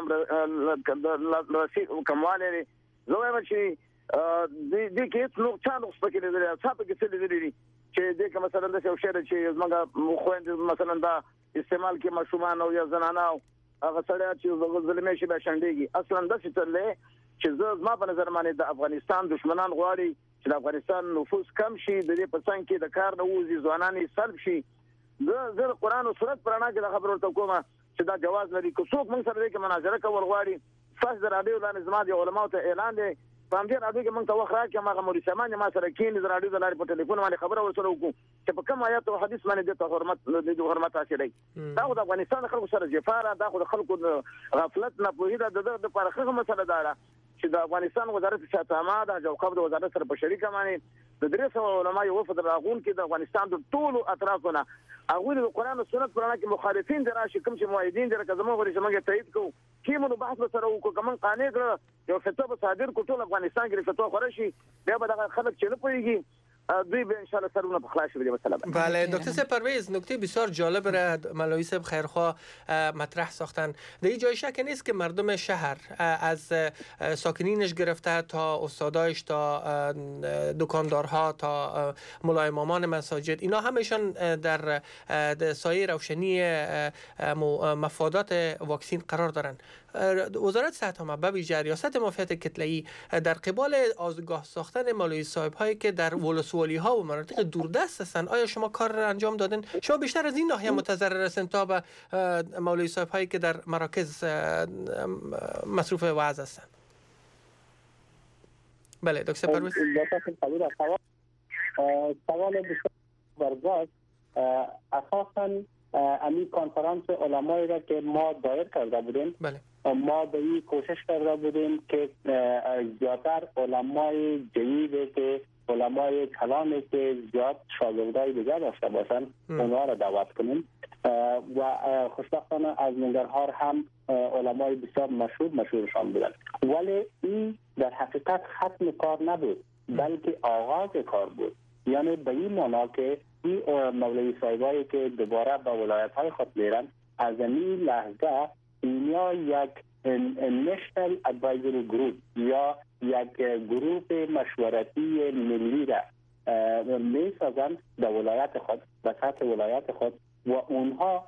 کمواله لري. زه وایم چې د کې نو څانو سپکې لري څه پکې څه لري چې د کوم مثلا د یو شعر چې زمونږ خويند مثلا دا استعمال کې مشومان او یا زنانه هغه سره چې ظلمي شي به شاندېږي. اصلا د څه ترلې چې زما په نظر باندې د افغانستان دشمنان غواړي چې د افغانستان نفوس کم شي د دې په څنګ کې د کار نه وځي ځوانان یې سلب شي. زه قرآن او سنت پرانا کې د خبرو ته کومه چې دا جواز لري که څوک موږ سره کې مناظره کول غواړي فاش د رادیو لاندې زما د علماء ته اعلان دی پام دې رادیو کې موږ ته وخت راکړه ما غموري سامان ما سره کې د رادیو د لارې په ټلیفون باندې خبره ورسره وکړو چې په کوم آیات او حدیث باندې د حرمت حاصلې. دا د افغانستان خلکو سره جفاره دا د خلکو غفلت نه پوهیدا د پرخه مسله ده چې د افغانستان وزارت صحت عامه د جوقب د وزارت سره په شریکه باندې د 300 علماء یو وفد راغون کې د افغانستان د ټولو اطرافونه هغه د قرآن او سنت پرانا کې مخالفین دراشي کوم چې موحدین در کزمو غوړي چې موږ تایید کوو کیمو بحث سره وکړو کوم قانون کړ یو خطاب صادر کو ټول افغانستان کې فتوا خورشي بیا به د خلک چې نه پوهیږي دوی به ان شاء الله سرونه په خلاص شي مثلا. بله دکتر صاحب پرویز نکته بسیار جالب را مولوی صاحب خیرخواه مطرح ساختن. در این جای شک نیست که مردم شهر از ساکنینش گرفته تا استادایش تا دکاندارها تا مولای امامان مساجد اینا همشان در سایه روشنی مفادات واکسین قرار دارن. وزارت صحت عامه به ویژه ریاست مافیات کتله‌ای در قبال آزگاه ساختن مولوی صاحب هایی که در ولسوالی ها و مناطق دوردست هستند، آیا شما کار را انجام دادن؟ شما بیشتر از این ناحیه متضرر هستند تا به مولوی صاحب هایی که در مراکز مصروف وعظ هستند؟ بله دکتر پرویز. سوال بسیار برگزار. اساساً امی کنفرانس علمایی را که ما دایر کرده بودیم، بله. ما به این کوشش کرده بودیم که زیادتر علمای جدیدی که علمای کلامی که زیاد شاگردای دیگر داشته باشن اونها را دعوت کنیم و خوشبختانه از ننگرهار هم علمای بسیار مشهورشان بودن. ولی این در حقیقت ختم کار نبود بلکه آغاز کار بود. یعنی به این معنا که این مولوی صاحبایی که دوباره به ولایت های خود میرن، از این لحظه اینا یک نشنل ادوایزری گروپ یا یک گروپ مشورتی ملی را میسازن در ولایت خود، به سطح ولایت خود، و اونها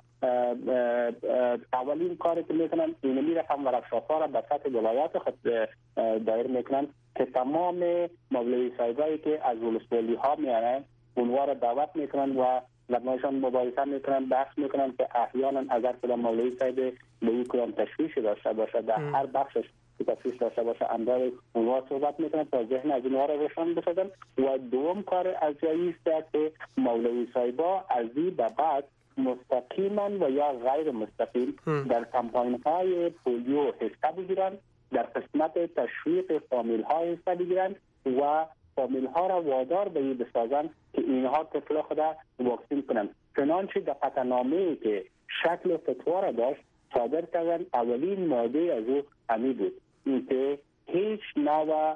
اولین کاری که میکنن اینمی رقم و رفشاف ها را به سطح ولایت خود دایر میکنن که تمام مولوی صاحبایی که از ولسوالی ها میارن اونها را دعوت میکنن و لبنایشان مباحثه میکنن، بحث میکنن که احیانا اگر کدام مولوی صاحب به این کدام تشویشی داشته باشه، در هر بخشش تشویش داشته باشه، اندار اونها صحبت میکنن تا ذهن از اونها را روشن بسازن. و دوم کار از جایی است که مولوی صاحبا از این به بعد مستقیما و یا غیر مستقیم در کمپاین های پولیو حصه بگیرن، در قسمت تشویق فامیل ها حصه بگیرن و فامیل ها را وادار به این بسازن که اینها طفل خود واکسین کنن. چنانچه در قطعنامه‌ای که شکل فتوا را داشت صادر کردن، اولین ماده از او همی بود این که هیچ نوع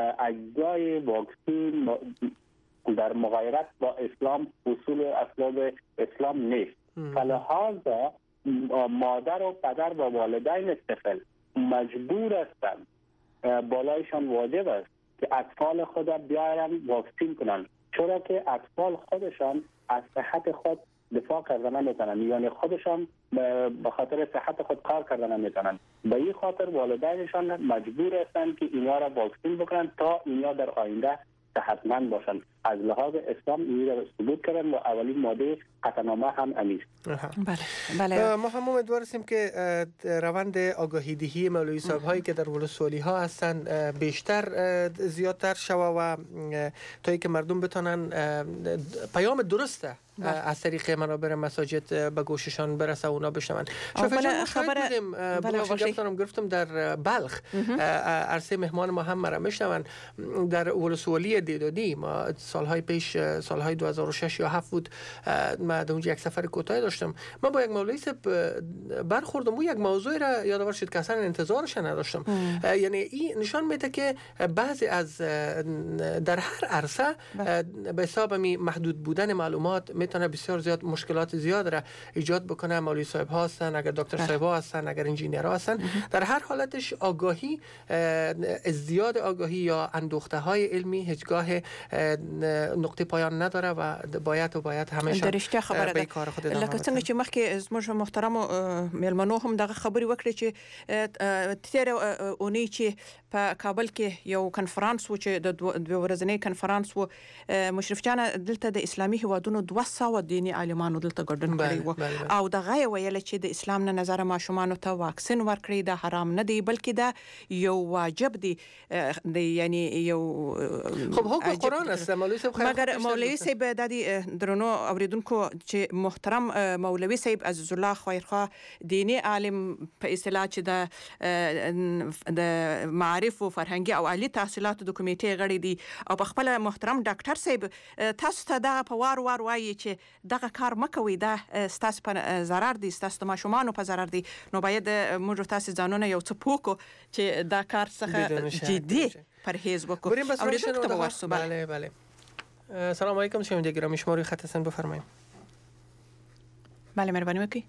اجزای واکسین در مغایرت با اسلام اصول اسباب اسلام نیست. فلهذا مادر و پدر و والدین طفل مجبور هستند، بالایشان واجب است که اطفال خود بیارن واکسین کنن، چرا که اطفال خودشان از صحت خود دفاع کردن نمیتونن، یعنی خودشان به خاطر صحت خود کار کردن نمیتونن. به این خاطر والدینشان مجبور هستند که اینا را واکسین بکنن تا اینا در آینده صحتمند باشن. از لحاظ اسلام این را ثبوت کردن و اولین ماده قطعنامه هم امید. بله. ما هم امیدوار هستیم که روند آگاهی دهی مولوی صاحب هایی که در ولسوالی ها هستند بیشتر زیادتر شوه و تا اینکه مردم بتونن پیام درسته از طریق منابر مساجد به گوششان برسه و اونا بشنون. خبر بودیم گفتم در بلخ عرصه مهمان ما هم مرا میشنون در ولسوالی دیدادی. ما سالهای پیش، سالهای 2006 یا 7 بود، ما در اونجا یک سفر کوتاه داشتم. من با یک مولوی صاحب برخوردم و یک موضوع را یادآور شد که اصلا انتظارش نداشتم. یعنی این نشان میده که بعضی از در هر عرصه به حساب محدود بودن معلومات میتونه بسیار زیاد مشکلات زیاد را ایجاد بکنه. مولوی صاحب ها هستن، اگر دکتر صاحب ها هستن، اگر انجینیر ها هستن، در هر حالتش آگاهی، ازدیاد آگاهی یا اندوخته های علمی هیچگاه نقطه پایان نداره و باید همیشه به کار خود ادامه لکه څنګه چې مخکې زموږ محترم میلمنو هم دغه خبري وکړي چې تیر اونۍ چې په کابل کې یو کنفرانس و چې د دوه ورځنی کنفرانس و مشرف جان دلته د اسلامي هوادونو 200 دینی عالمانو دلته ګډون کړی و او دغه ویل چې د اسلام نه نظر ماشومان ته واکسین ورکړي دا حرام نه دی بلکې دا یو واجب دی، یعنی یو خب حکم قرآن است. مگر مولوی صاحب د درنو اوریدونکو چې محترم مولوی صاحب عزیز الله خیرخواه دینی عالم په اصطلاح چې د معارف او فرهنګي او عالی تحصیلاتو د کمیټې غړي دي او په خپل محترم ډاکټر صاحب تاسو ته دا په وار وایي چې دغه کار مکوئ، دا ستاسو په ضرر دی، ستاسو د ماشومانو په ضرر دی. نو باید موږ تاسو ځانونه یو څه پوکو چې دا کار څخه جدي پرهیز وکړو. اوریدونکو ته ورسو. بله. سلام علیکم. شما گرامی شما روی خط هستن، بفرمایید. بله مهربانی وکړئ.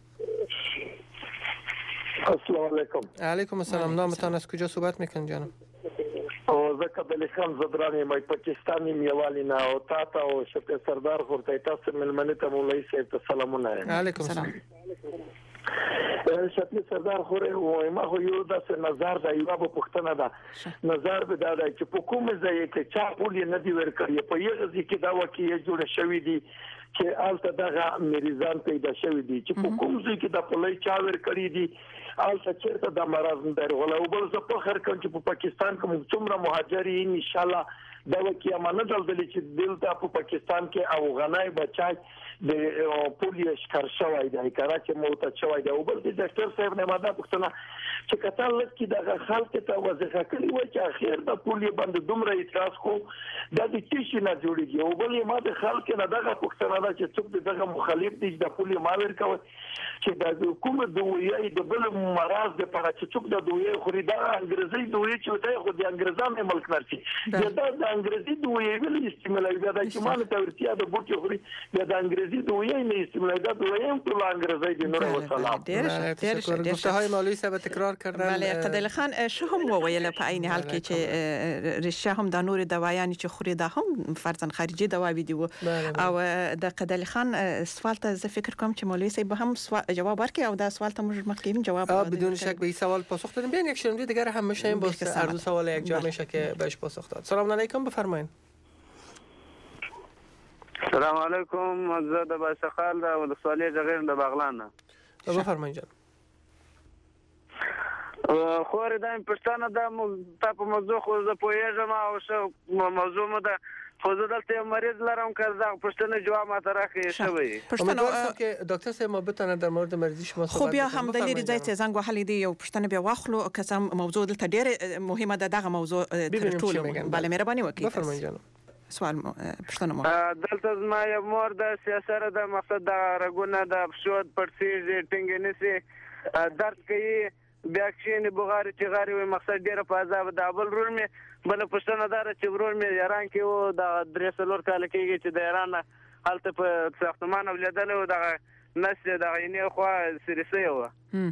السلام علیکم. علیکم السلام. نامتان از کجا صحبت میکنید جانم؟ زه کابل خان زدران یم، پاکستانی میوالینا او تاته او شپه سردار خورته تاسو ملمنه ته مولوی صاحب ته سلامونه. علیکم السلام. شپلی سردار خوره و ما خو یو داسې نظر دا یو په پښتنه ده نظر به دا چې په کوم ځای کې چا پولی نه دی ورکړي په یوه ځای کې دا واقعي جوړ شوی دی چې الته دغه مریضان پیدا شوی دي چې په کوم ځای کې د پولی چا ورکړي دي الته چیرته د مرض درغله او بل څه په خر کوم چې په پاکستان کې څومره مهاجرین ان شاء الله دا وکي امانت دلته چې دلته په پاکستان کې افغانای بچای د پولیو شکر شوی دی کراچي موت شوی دی او بل د ډاکټر صاحب نه ماده پښتنه چې کته لکه د خلک ته وظیفه کړی و چې اخر د پولیو باندې دومره اعتراض کو د دې چې نه جوړیږي او بل ما د خلک نه دغه پښتنه دا چې څوک دغه مخالف دي د پولیو ما ورکوي چې د حکومت دوی د بل مرز د پر چې څوک د دوی خوري د انګریزي دوی چې د خو د انګریزانو ملک نرسي د انګریزي دوی ویل استعمالوي دا چې مال ته ورتیا د بوټي خوري د انګریزي دوی نه استعمالوي دا دوی هم ټول انګریزي دي نور وسلام ډېر گفته‌های مولوی صاحب تکرار کردن. بله قدل خان شه هم وویل په عین حال کې چې رشه هم د نور دوایان چې خوري دا هم فرضاً خارجي دواوی دي او د قدل خان سوال ته زه فکر کوم چې مولوی صاحب هم جواب ورکړي او دا سوال ته موږ مخکې جواب بدون شک به این سوال پاسخ دادیم. بیاین یک شنونده دیگر هم میشیم با هر دو سوال یک جا میشه که بهش پاسخ داد. سلام علیکم بفرمایید. سلام علیکم زه د باشخال د ولسوالۍ جغیر د باغلان نه بفرمایید جان. خور دا پښتنه د په موضوع خو زه پوهیږم او څه موضوع مو ده خو زه دلته مریض لرم که دا پښتنه جواب ما ته راخی شوی امیدوارم که دکتر صاحب ما بتونه در مورد مریضی شما صحبت خو بیا هم د لري ځای ته زنګ وهلی دی یو پښتنه بیا واخلو که څه موضوع دلته ډېر مهمه ده دغه موضوع تر ټولو بله مهرباني وکړئ بفرمایئ جان. سوال پښتنه مو دلته زما یو مور د سیاسره د مقصد د رګونه د پښود پړسیږي ټینګ نیسي درد کوي بیا کښینې بغارې چغارې وي مقصد ډېره په عذاب د بل ورور مې بله پوښتنه دا ده چې ورور مې ایران کې و دغه 3-4 کاله کېږي چې د ایران نه هلته په ساختمان اولیدلی و دغه نس یې دغه اینې خوا سري سوی وه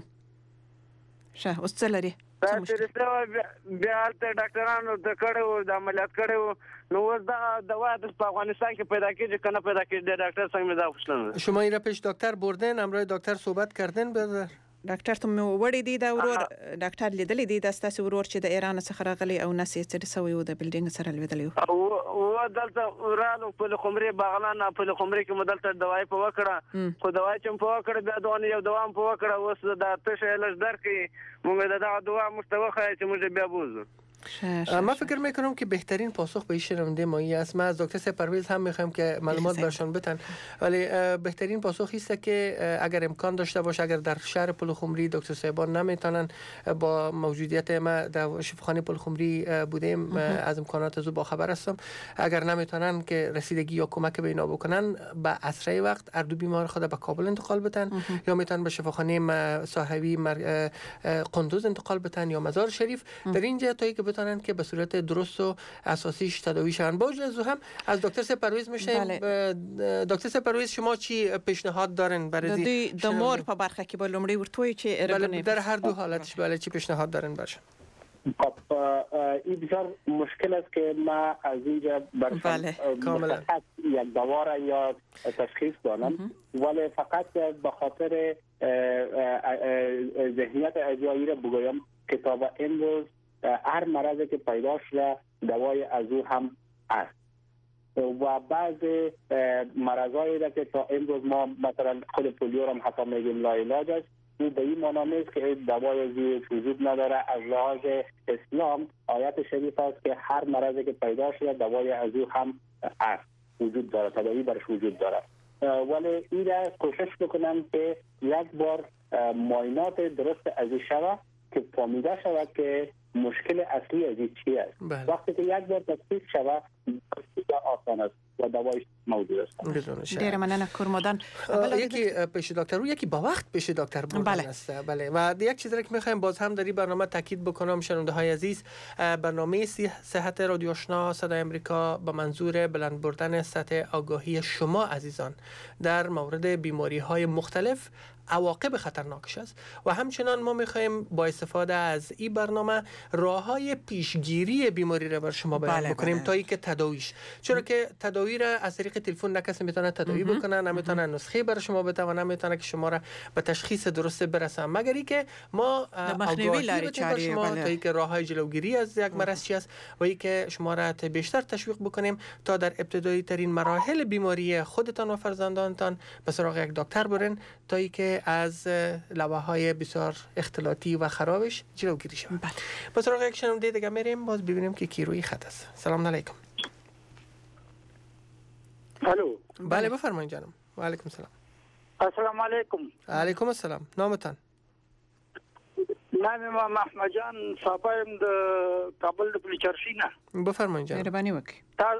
ښه اوس څه لري دا سري سوی وه بیا هلته ډاکټرانو ته کړی و د عملیات کړی و نو اوس دغه دوا په افغانستان کې پیدا کېږي که نه پیدا کېږي د ډاکټر څنګه مې دا پوښتنه شما این را پیش دکتر بردن همراه دکتر صحبت کردن برادر ډاکټر ته مو وړي دي دا ورور ډاکټر لیدلې دي د ستاسو ورور چې د ایران څخه راغلی او نس یې څه سوی و د بلډینګ سره لویدلی و دلته ورالو په خمرې باغلان په خمرې کې مدلته دوايي په وکړه خو دوايي چې په وکړه بیا دوه یو دوام په وکړه اوس د تشه لږ درکې موږ دغه دوا مستوخه چې موږ بیا بوزو. من فکر میکنم که بهترین پاسخ به این شنونده ما است. ما از دکتر سه پرویز هم میخوایم که معلومات برشان بدن ولی بهترین پاسخ است که اگر امکان داشته باشه اگر در شهر پلخمری دکتر صاحبان نمیتونن با موجودیت ما در شفاخانه پلخمری بودیم از امکانات زو با خبر هستم اگر نمیتونن که رسیدگی یا کمک به اینا بکنن با اسرع وقت اردو بیمار خود به کابل انتقال بدن یا میتونن به شفاخانه صاحبی قندوز انتقال بدن یا مزار شریف در اینجا تا که بتونن که به صورت درست و اساسیش تداوی شون. با وجود هم از دکتر سپرویز میشیم. دکتر سپرویز شما چی پیشنهاد دارن برای د مور په برخه کې به لومړی ورتوي چې در هر دو حالتش بله چی پیشنهاد دارن برشان؟ خب این بسیار مشکل است که ما از اینجا برشان فقط یک دوا یا تشخیص دانم ولی فقط به خاطر ذهنیت اجایی را بگویم که تا به امروز هر مرضی که پیدا شده دوای از او هم است و بعض مرضایی را که تا امروز ما مثلا خود پولیو را حتی میگیم لاعلاج است او به این معنی نیست که دوای از وجود نداره. از لحاظ اسلام آیت شریف است که هر مرضی که پیدا شده دوای از او هم است وجود داره تداوی برش وجود داره ولی این را کوشش بکنم که یک بار معاینات درست از شود که فهمیده شود که مشکل اصلی از چی است. وقتی که یک بار تشخیص شود آسان است و دوایش موجود است. ډیره مننه کورمدان. یکی پیش دکتر رو یکی با وقت پیش دکتر بردن است. بله و یک چیزی را که می‌خوایم باز هم در این برنامه تاکید بکنم شنونده های عزیز برنامه صحت رادیو آشنا صدای آمریکا به منظور بلند بردن سطح آگاهی شما عزیزان در مورد بیماری های مختلف عواقب خطرناکش است و همچنان ما میخوایم با استفاده از این برنامه راههای پیشگیری بیماری را بر شما بیان بکنیم تا اینکه تداویش، چرا که تداوی را از طریق تلفن نه کسی میتونه تداوی بکنه، نمیتونه نسخه بر شما بده و نمیتونه که شما را به تشخیص درست برسه، مگر اینکه ما مخنیوی لاری چاری شما تا اینکه راههای جلوگیری از یک مرض چی است و اینکه شما را بیشتر تشویق بکنیم تا در ابتدایی ترین مراحل بیماری خودتان و فرزندانتان به سراغ یک دکتر برین تا اینکه از لواهای بسیار اختلاطی و خرابش جلوگیری شود. به سراغ یک شنونده دیگه میریم، باز ببینیم که کی روی خط است. سلام علیکم. الو. بله بفرمایید جانم. و علیکم السلام. السلام علیکم. علیکم السلام. نامتان؟ نام ما محمد جان صاحبم د کابل د پلیچرشینه. بفرمایید جانم. مهرباني وکړئ.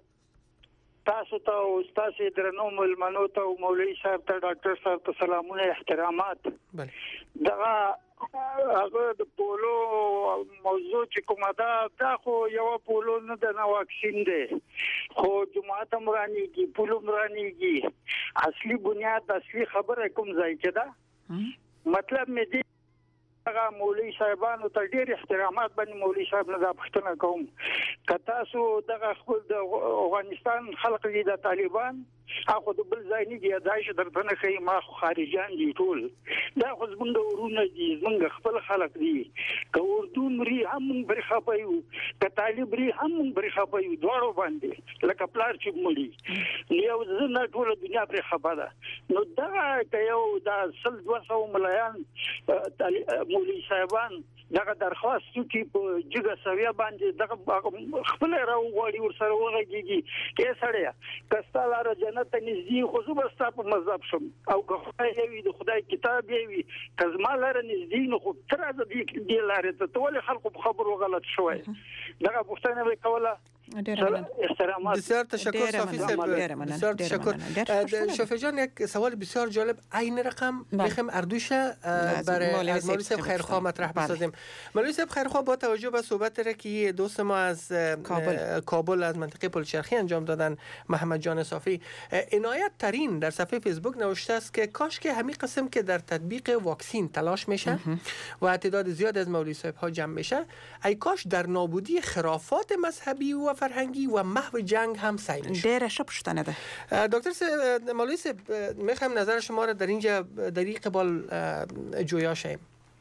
تاسو ته او استاد درنو ملمنو ته او مولوی صاحب ته ډاکټر صاحب ته سلامونه احترامات. بله. دا هغه د پولو موضوع چې کومه دا خو یو پولو نه د واکسین دی، خو جماعت امرانیږي پولو امرانیږي، اصلي بنیاد اصلي خبره کوم ځای کې ده. مطلب مې دی هغه مولوی صاحبانو ته ډېر احترامات باندې مولوی صاحب نه دا پوښتنه کوم که تاسو دغه خپل د افغانستان خلق دي د طالبان هغه د بل ځای نه دی دای چې درته نه کوي ما خو خارجيان دي ټول دا خو زمونږ ورونه دي زمونږ خپل خلق دي که اردو مري هم بری خپایو که طالب ری هم بری خپایو دوړو باندې لکه پلار چې مړي یو ځنه ټول دنیا پر خبره نو دا یو د 200 مليان مولوی صاحبان دغه درخواست کوي په جګه سویا باندې دغه خپل راوغړي ور سره وغږیږي کې سړیا کستاله جنت نږدې خو زه بس په مذهب شم او که خدای وي د خدای کتاب وي کزما لاره نږدې نو خو تر دې لاره ته ټول خلکو خبرو غلط شوی دغه پوښتنه وکوله. بسیار تشکر صافی صاحب، بسیار تشکر. شفیع جان یک سوال بسیار جالب عین رقم میخوایم اردوش برای مولوی صاحب خیرخواه مطرح بسازیم. مولوی صاحب خیرخواه با توجه به صحبت را که دوست ما از کابل از منطقه پلچرخی انجام دادن محمد جان صافی عنایت ترین در صفحه فیسبوک نوشته است که کاش که همین قسم که در تطبیق واکسین تلاش میشه و تعداد زیاد از مولوی صاحب ها جمع میشه ای کاش در نابودی خرافات مذهبی و فرهنگی و محو جنگ هم سعی میشه. ډیره ښه پوښتنه ده. دکتر مولوی صاحب میخوایم نظر شما را در اینجا در این قبال جویا شیم.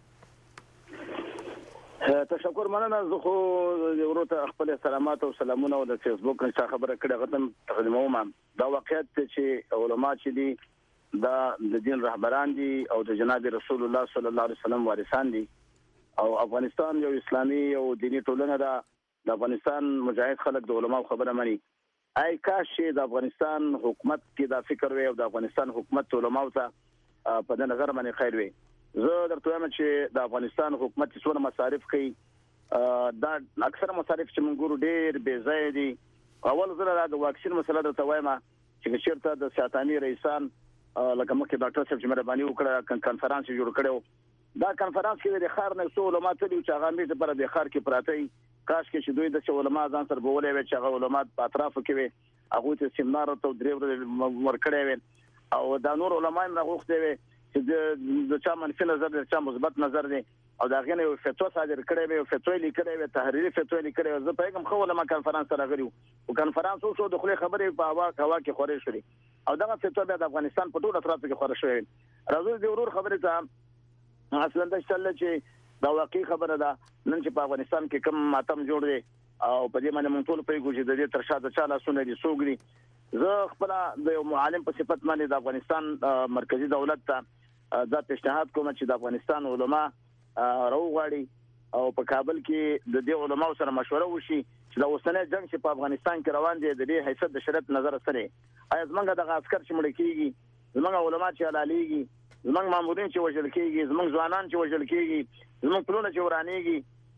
تشکر مننه. زه خو ورته خپل سلامات او سلامونه او د فیسبوک نه خبره کړه غتم تقدیموم. دا واقعیت چې علما چې دي دا د دین رهبران دي او د جناب رسول الله صلی الله علیه وسلم وارثان دي او افغانستان یو اسلامي او دینی ټولنه ده. د افغانستان مجاهد خلک د علماء خبره مني. ای کاش د افغانستان حکومت کې دا فکر وي او د افغانستان حکومت علماء ته په د نظر باندې خیر وي. زه درته وایم چې د افغانستان حکومت څونه مصارف کوي دا اکثر مصارف چې موږ ګورو ډېر بې ځای دي. اول زره د واکسین مسله درته وایم چې چیرته د ساتانی رئیسان لکه مخکې ډاکټر صاحب چې مهرباني وکړه کانفرنس جوړ کړو دا کانفرنس کې د خار نه څو علماء ته چې هغه مې پر د خار کې پراته کاش کې چې دوی د علماء ځان سره بولې وي چې هغه علماء په اطرافو کې وي هغه ته سیمینار ته درې ورکړې وي او دا نور علماء هم راغوښتي وي چې د چا منفي نظر د چا مثبت نظر دی او دا غنه یو فتوا صادر کړی وي فتوا لیکلې وي تحریری فتوا لیکلې وي. زه په کوم خو علماء کانفرنس راغلی او کانفرنس شو د خپل خبرې په هوا کې خورې شوې او دا فتوا د افغانستان په ټول اطراف کې خورې شوې. راځو د ورور خبرې ته اصلا د چل چې دا واقعي خبره ده نن چې په افغانستان کې کم ماتم جوړ دی او په دې باندې مونږ ټول پیګو چې د دې تر شاته چاله سونه دي سوګري. زه خپل د یو معلم په صفت باندې د افغانستان مرکزی دولت ته دا پیشنهاد کوم چې د افغانستان علما راوغړي او په کابل کې د دې علماو سره مشوره وشي چې د اوسنۍ جنگ چې په افغانستان کې روان دي د دې حیثیت د شریعت نظر سره آیا زمونږ د عسكر چې مړ کیږي زمونږ علما چې حلاليږي زمونږ مامورین چې وژل کیږي زمونږ ځوانان چې وژل کیږي زمونږ پلونه چې ورانېږي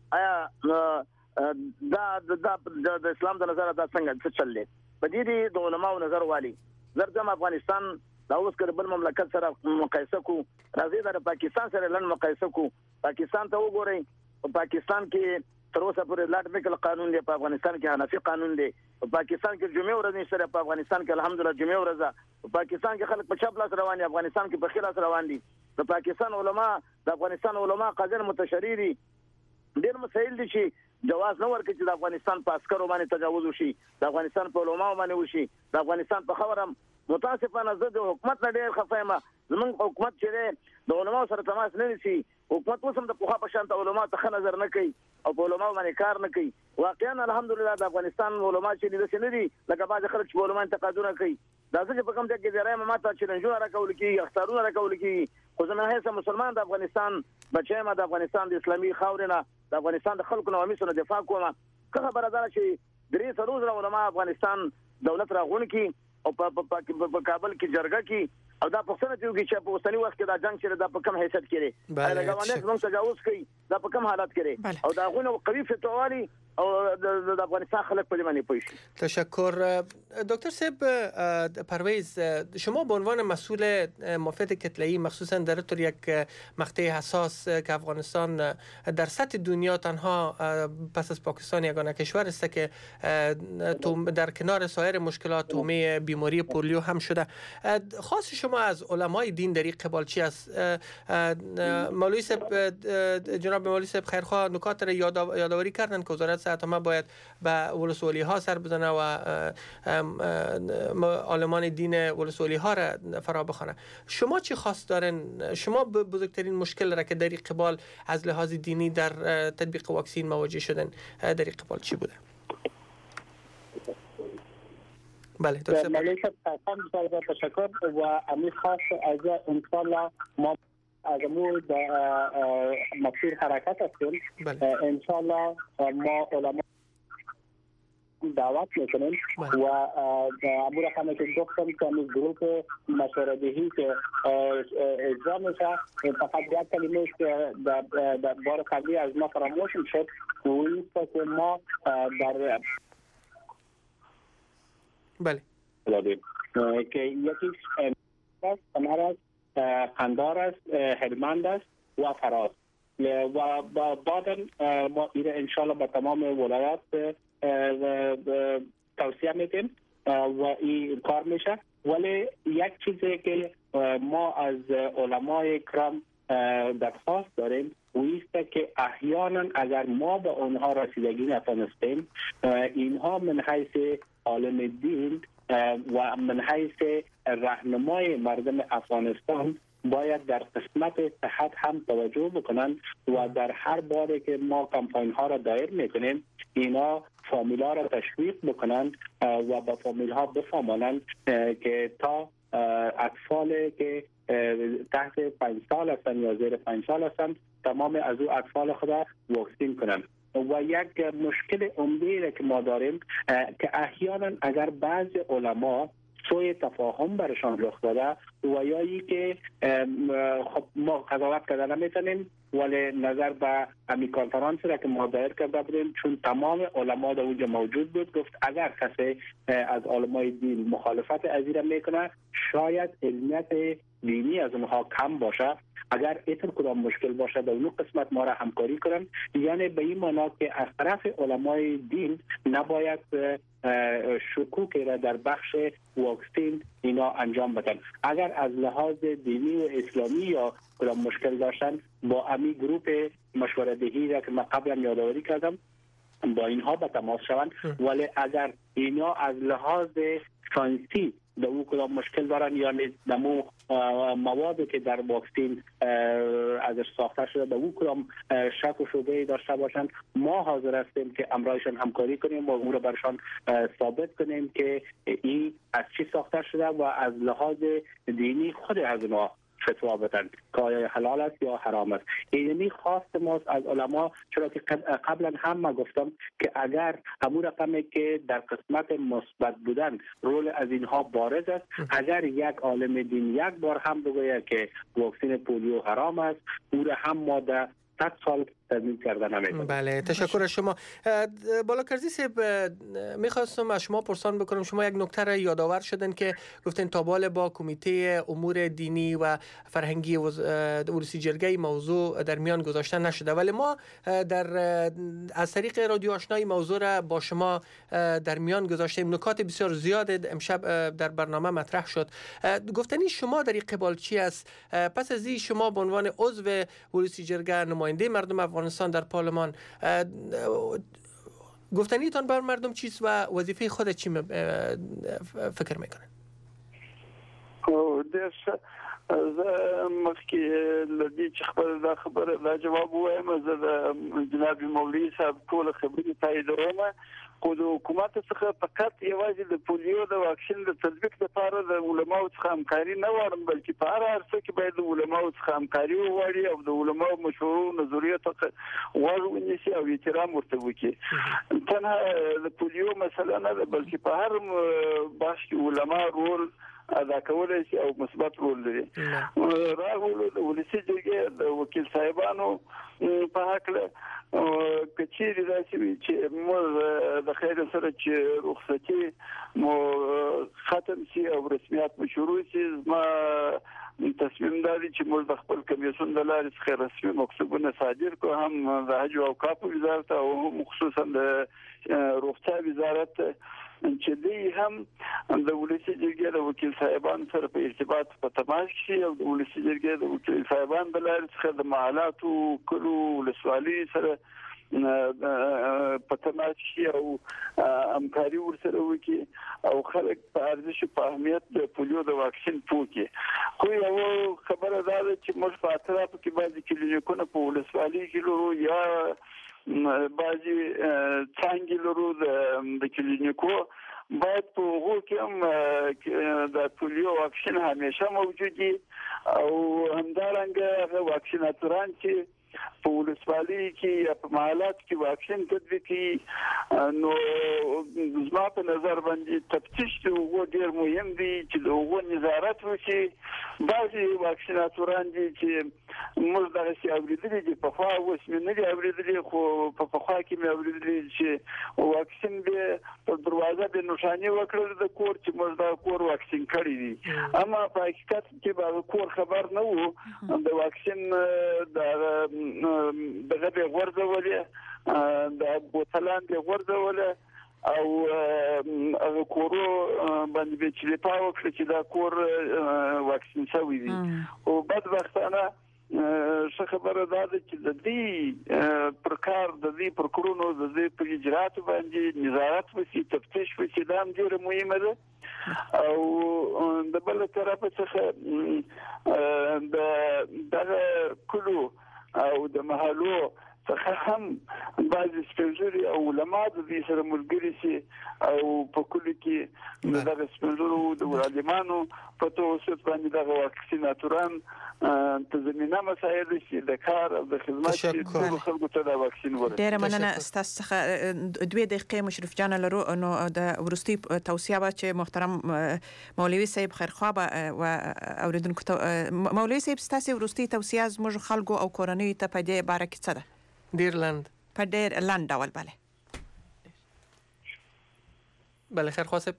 آیا د اسلام د نظر دا څنګه چل دی په دې د علماو نظر والی زردم افغانستان دا اوس کړه بل مملکت سره مقایسه کو راځي د پاکستان سره لن مقایسه کو پاکستان ته وګورئ په پاکستان کې تر اوسه پورې لاټ میکل قانون دی په افغانستان کې حنفي قانون دی په پاکستان کې جمعه ورځ نشته په افغانستان کې الحمدلله جمعه ورځ په پاکستان کې خلک په چپ لاس روان دي افغانستان کې په خلاص روان دي د پاکستان علما د افغانستان علما قاضیان متشرری ډیر مسایل دي چې جواز نه ورکړي چې د افغانستان په عسکرو باندې تجاوز وشي د افغانستان په علما باندې وشي د افغانستان په خبرم متاسفانه زه د حکومت نه ډیر خفایم زمونږ حکومت چې د علما سره تماس نه نیسي حکومت اوس هم د پوها په شان علما ته نظر نه کوي او په علما باندې کار نه کوي واقعا الحمدلله د افغانستان علما چې د سندي لکه بعض خلک چې علما تقاضونه کوي دا چې په کوم ځای کې د رایم ماته چې رنجونه راکول کی اختارونه راکول کی خو زه نه هیڅ مسلمان د افغانستان بچی ما د افغانستان د اسلامي خاورینه د افغانستان د خلکو نو میسونه دفاع کوم که خبره ده چې درې سروز علما افغانستان دولت راغون کی او په کابل کې جرګه کی او دا پښتنه چې چې په اوسنی وخت کې دا جنگ چې دا په کم حیثیت کې لري دا غوښنه موږ تجاوز کوي دا په کم حالت کې لري او دا غوښنه قوي فتوالي او د افغانستان خلک په دې پوښي. تشکر دکتر صاحب. پرویز، شما به عنوان مسئول مافیات کتله‌ای مخصوصا در طور یک مقطع حساس که افغانستان در سطح دنیا تنها پس از پاکستان یگانه کشور است که در کنار سایر مشکلات تومه بیماری پولیو هم شده، خاص شما از علمای دین در این قبال چی است؟ مولوی صاحب، جناب مولوی صاحب خیرخواه نکات را یادآوری کردن که وزارت صحت ما باید به ولسوالی ها سر بزنه و عالمان دین ولسوالی ها را فرا بخوانه. شما چی خاص دارن؟ شما بزرگترین مشکل را که در این قبال از لحاظ دینی در تطبیق واکسین مواجه شدن در این قبال چی بوده؟ بله دکتر مولوی صاحب تشکر و امید خاص از انشاءالله ما از امور مسیر حرکت هستیم. انشاءالله ما علما دعوت میکنیم و امور همه که گفتم که از گروه مشوره دهی که اجرا میشه فقط یک کلمه که در بار قبلی از ما فراموش شد و این که ما در بله که یکیش کنار است، قندار است، هلمند است و فراز و بعدا ما ایره انشالله به تمام ولایات توصیه میدیم و این کار میشه. ولی یک چیزی که ما از علمای کرام درخواست داریم و ایست که احیانا اگر ما به اونها رسیدگی نتونستیم، اینها من حیث عالم دین و من حیث راهنمای مردم افغانستان باید در قسمت صحت هم توجه بکنند و در هر باری که ما کمپاین ها را دایر میکنیم اینا فامیل ها را تشویق بکنند و با فامیل ها بفهمانند که تا اطفال که تحت 5 سال هستند یا زیر 5 سال هستند تمام از او اطفال خود واکسین کنند. و یک مشکل عمده که ما داریم که احیانا اگر بعضی علما سوء تفاهم برشان رخ داده و یا ای که خب ما قضاوت کرده نمیتونیم ولی نظر به امی کنفرانس را که ما دایر کرده بودیم چون تمام علما در اونجا موجود بود گفت اگر کسی از علمای دین مخالفت از این میکنه شاید علمیت دینی از اونها کم باشه، اگر ایتر کدام مشکل باشه در اون قسمت ما را همکاری کنن، یعنی به این معنا که از طرف علمای دین نباید شکوکی را در بخش واکسین اینا انجام بدن. اگر از لحاظ دینی و اسلامی یا کدام مشکل داشتن با امی گروه مشوره دهی را که من قبلا یادآوری کردم با اینها به تماس شوند، ولی اگر اینا از لحاظ ساینسی در او کدام مشکل دارن یا نمو موادی که در واکسین ازش ساخته شده در او کدام شک و شبهه داشته باشند ما حاضر هستیم که امرایشان همکاری کنیم و او را برشان ثابت کنیم که این از چی ساخته شده و از لحاظ دینی خود از اونها فتوا بدن که آیا حلال است یا حرام است. اینی خواست ماست از علما، چرا که قبلا هم ما گفتم که اگر همون رقمی که در قسمت مثبت بودن رول از اینها بارز است، اگر یک عالم دین یک بار هم بگوید که واکسن پولیو حرام است او را هم ما در 100 سال تضمین کرده نمیتونه. بله تشکر از شما. بالاکرزی صاحب میخواستم از شما پرسان بکنم، شما یک نکته را یادآور شدن که گفتین تابال با کمیته امور دینی و فرهنگی ولسی جرگه موضوع در میان گذاشته نشده، ولی ما از طریق رادیو آشنایی موضوع را با شما در میان گذاشتیم. نکات بسیار زیاد امشب در برنامه مطرح شد. گفتنی شما در این قبال چی است؟ پس از این شما به عنوان عضو ولسی جرگه نماینده مردم افغانستان در پارلمان، گفتنیتان بر مردم چیست و وظیفه خود چی فکر میکنه؟ زه مخکې لدی چې خبره دا جواب وایم، زه د جناب مولوي صاحب ټول خبرې تاییدوم، خو د حکومت څخه فقط یوازې د پولیو د واکسین د تطبیق لپاره د علماو څخه همکاري نه غواړم، بلکې په هر څه کې باید د علماو څخه همکاري وغواړي او د علماو مشورو نظریو ته غوږ ونیسي او احترام ورته وکړي. تنها د پولیو مسله نه ده، بلکې په هر بحث کې علما رول ادا کولای شي او مثبت رول لري. راغلو د ولسی جرګې د وکیل صاحبانو په حق له کچېری راشي چې موږ د خیر سره چې رخصتي مو ختم شي او رسمیت مو شروع شي، ما تصمیم داري چې موږ د خپل کمیسیون د لارې څخه رسمي مکتوبونه صادر کو، هم د حج او اوقاف وزارت او خصوصا د روغتیا وزارت چې دوی هم د ولسی جرګې د وکیل صاحبانو سره په ارتباط په تماس کې او د ولسی جرګې د وکیل صاحبانو د لارې څخه د معالاتو کلو ولسوالۍ سره په تماس کې او همکاري ورسره وکړي او خلک په ارزښت په اهمیت د پولیو د واکسین پوکي. خو یو خبره دا ده چې موږ په اطرافو کې بعضې کلینیکونه په ولسوالۍ کې لرو یا بعضې څانګې لرو د کلینیکو، باید په هغو کې هم د پولیو واکسین همیشه موجود وي او همدارنګه هغه واکسیناتوران چې په ولسوالۍ کې یا په محلات کې واکسین تطبیق کړي، نو زما په نظر باندې تفتیش د هغو ډېر مهم دی چې د هغو نظارت وشي. بعضې واکسیناتوران دي چې موږ دغسې اورېدلي دي، پخوا اوس مې نه دي اورېدلي، خو په پخوا کې مې اورېدلي چې واکسین به په دروازه به نښانې وکړل د کور چې موږ دا کور واکسین کړی دي، اما په حقیقت کې به کور خبر نه وو د واکسین دغه به غورځولې، د بوتلان به غورځولې او هغه کورو باندې به چې لپاره وکړي چې دا کور واکسین شوی دی. او بدبختانه څه خبره ده چې د دې پر کار د دې پر کړونو د دې په اجرات باندې نظارت وشي، تفتیش وشي، دا هم ډېره مهمه ده. او د بل طرف څخه د دغه کلو او د محلو څخه هم بعضې سپینږیري او علما د دې سره ملګري شي او په کلي کې دغه سپینږیرو د عالمانو په توسط باندې دغه واکسیناتوران ته زمینه مساعد شي د کار او د خدمت ټولو خلکو ته دا واکسین ورکړي. ډېره مننه ستاسو څخه. 2 دقیقې مشرف جان لرو، نو د وروستي توصیه به چې محترم مولوي صاحب خیرخوا به اوریدونکو ته مولوي صاحب ستاسو وروستي توصیه زموږ خلکو او کورنیو ته په دې باره کې څه ده؟ ډیر لند په ډیر لند ډول. بله خیر خواصب.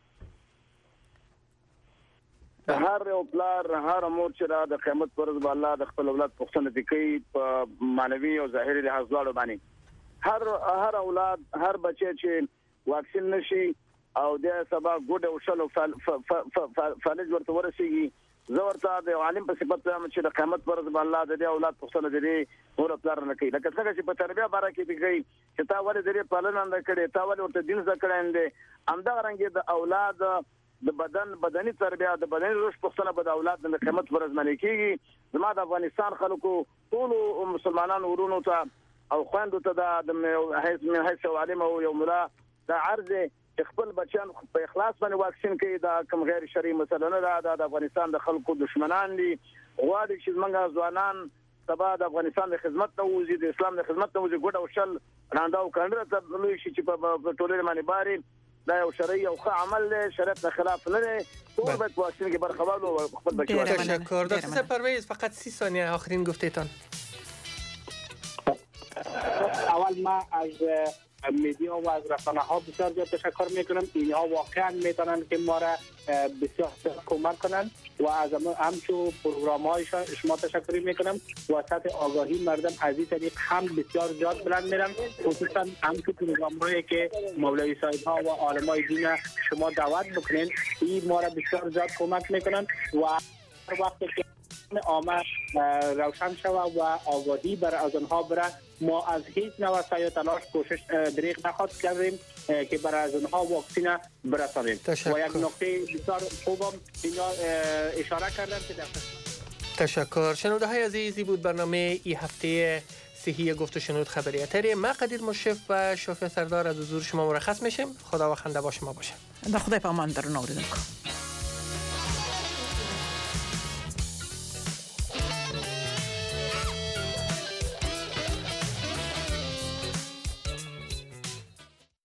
هر یو پلار هر مور چې د قیامت پر ورځ الله د خپل اولاد پوښتنه کوي په معنوي او ظاهري لحاظ دواړو باندې. هر اولاد هر بچی چې واکسین نشي او د سبا ګډ او شل فالج ورته ورسیږي، زه ورته د عالم په صفت وایم چې د قیامت پر ورځ الله د اولاد پوښتنه کوي ور پلار نه کوي. لکه څنګه چې په تربیه باره کې کوي چې تا ولې د پالنه نه کړې، تا ولې ورته دین زده کړې، همدا رنګ د اولاد د بدني تربیه د بدني روش پښتنه به د اولاد د قیامت ورځ باندې کیږي. زما د افغانستان خلکو ټول مسلمانانو ورونو ته او خويندو ته د هیڅ عالم او یو ملا د عرض خپل بچیان په اخلاص باندې واکسین کوي، دا کوم غیر شرعي مسله نه ده، د افغانستان د خلکو دشمنان دي. غواړي چې موږ ځوانان سبا د افغانستان د خدمت ته وځي، د اسلام د خدمت ته وځي، ګډ او شل راندا او کاندره ته لوي شي چې په ټولنه باندې باري دا یو شرعي او ښه عمل له شریعت نه خلاف نه دی. ټول باید واکسین کې برخه واخلو او خپل بچي تشکر. دکتر پرویز فقط 30 ثانیه آخرین گفتهتان. اول ما از میدیا و از رسانه ها بسیار زیاد تشکر میکنم. اینها واقعا میتونن که ما را بسیار کمک کنند و از همچون پروگرام های شما تشکر میکنم. و سطح آگاهی مردم از این طریق هم بسیار زیاد بلند میرن، خصوصا همچون پروگرام هایی که مولوی صاحب ها و عالمای دین شما دعوت بکنین، این ما را بسیار زیاد کمک میکنن و هر وقت که آمد روشن شود و آگاهی بر از آنها بره، ما از هیچ نوع سعی و تلاش کوشش دریغ نخواهد کردیم که برای از آنها واکسین برسانیم. و یک نکته بسیار خوبم اینا اشاره کردن که در تشکر. شنونده های عزیزی بود برنامه ای هفته صحی گفت و شنود خبری اتری. من قدیر مشرف و شافی سردار از حضور شما مرخص میشیم. خدا و خنده با شما باشه. خدای پامان در نوردن.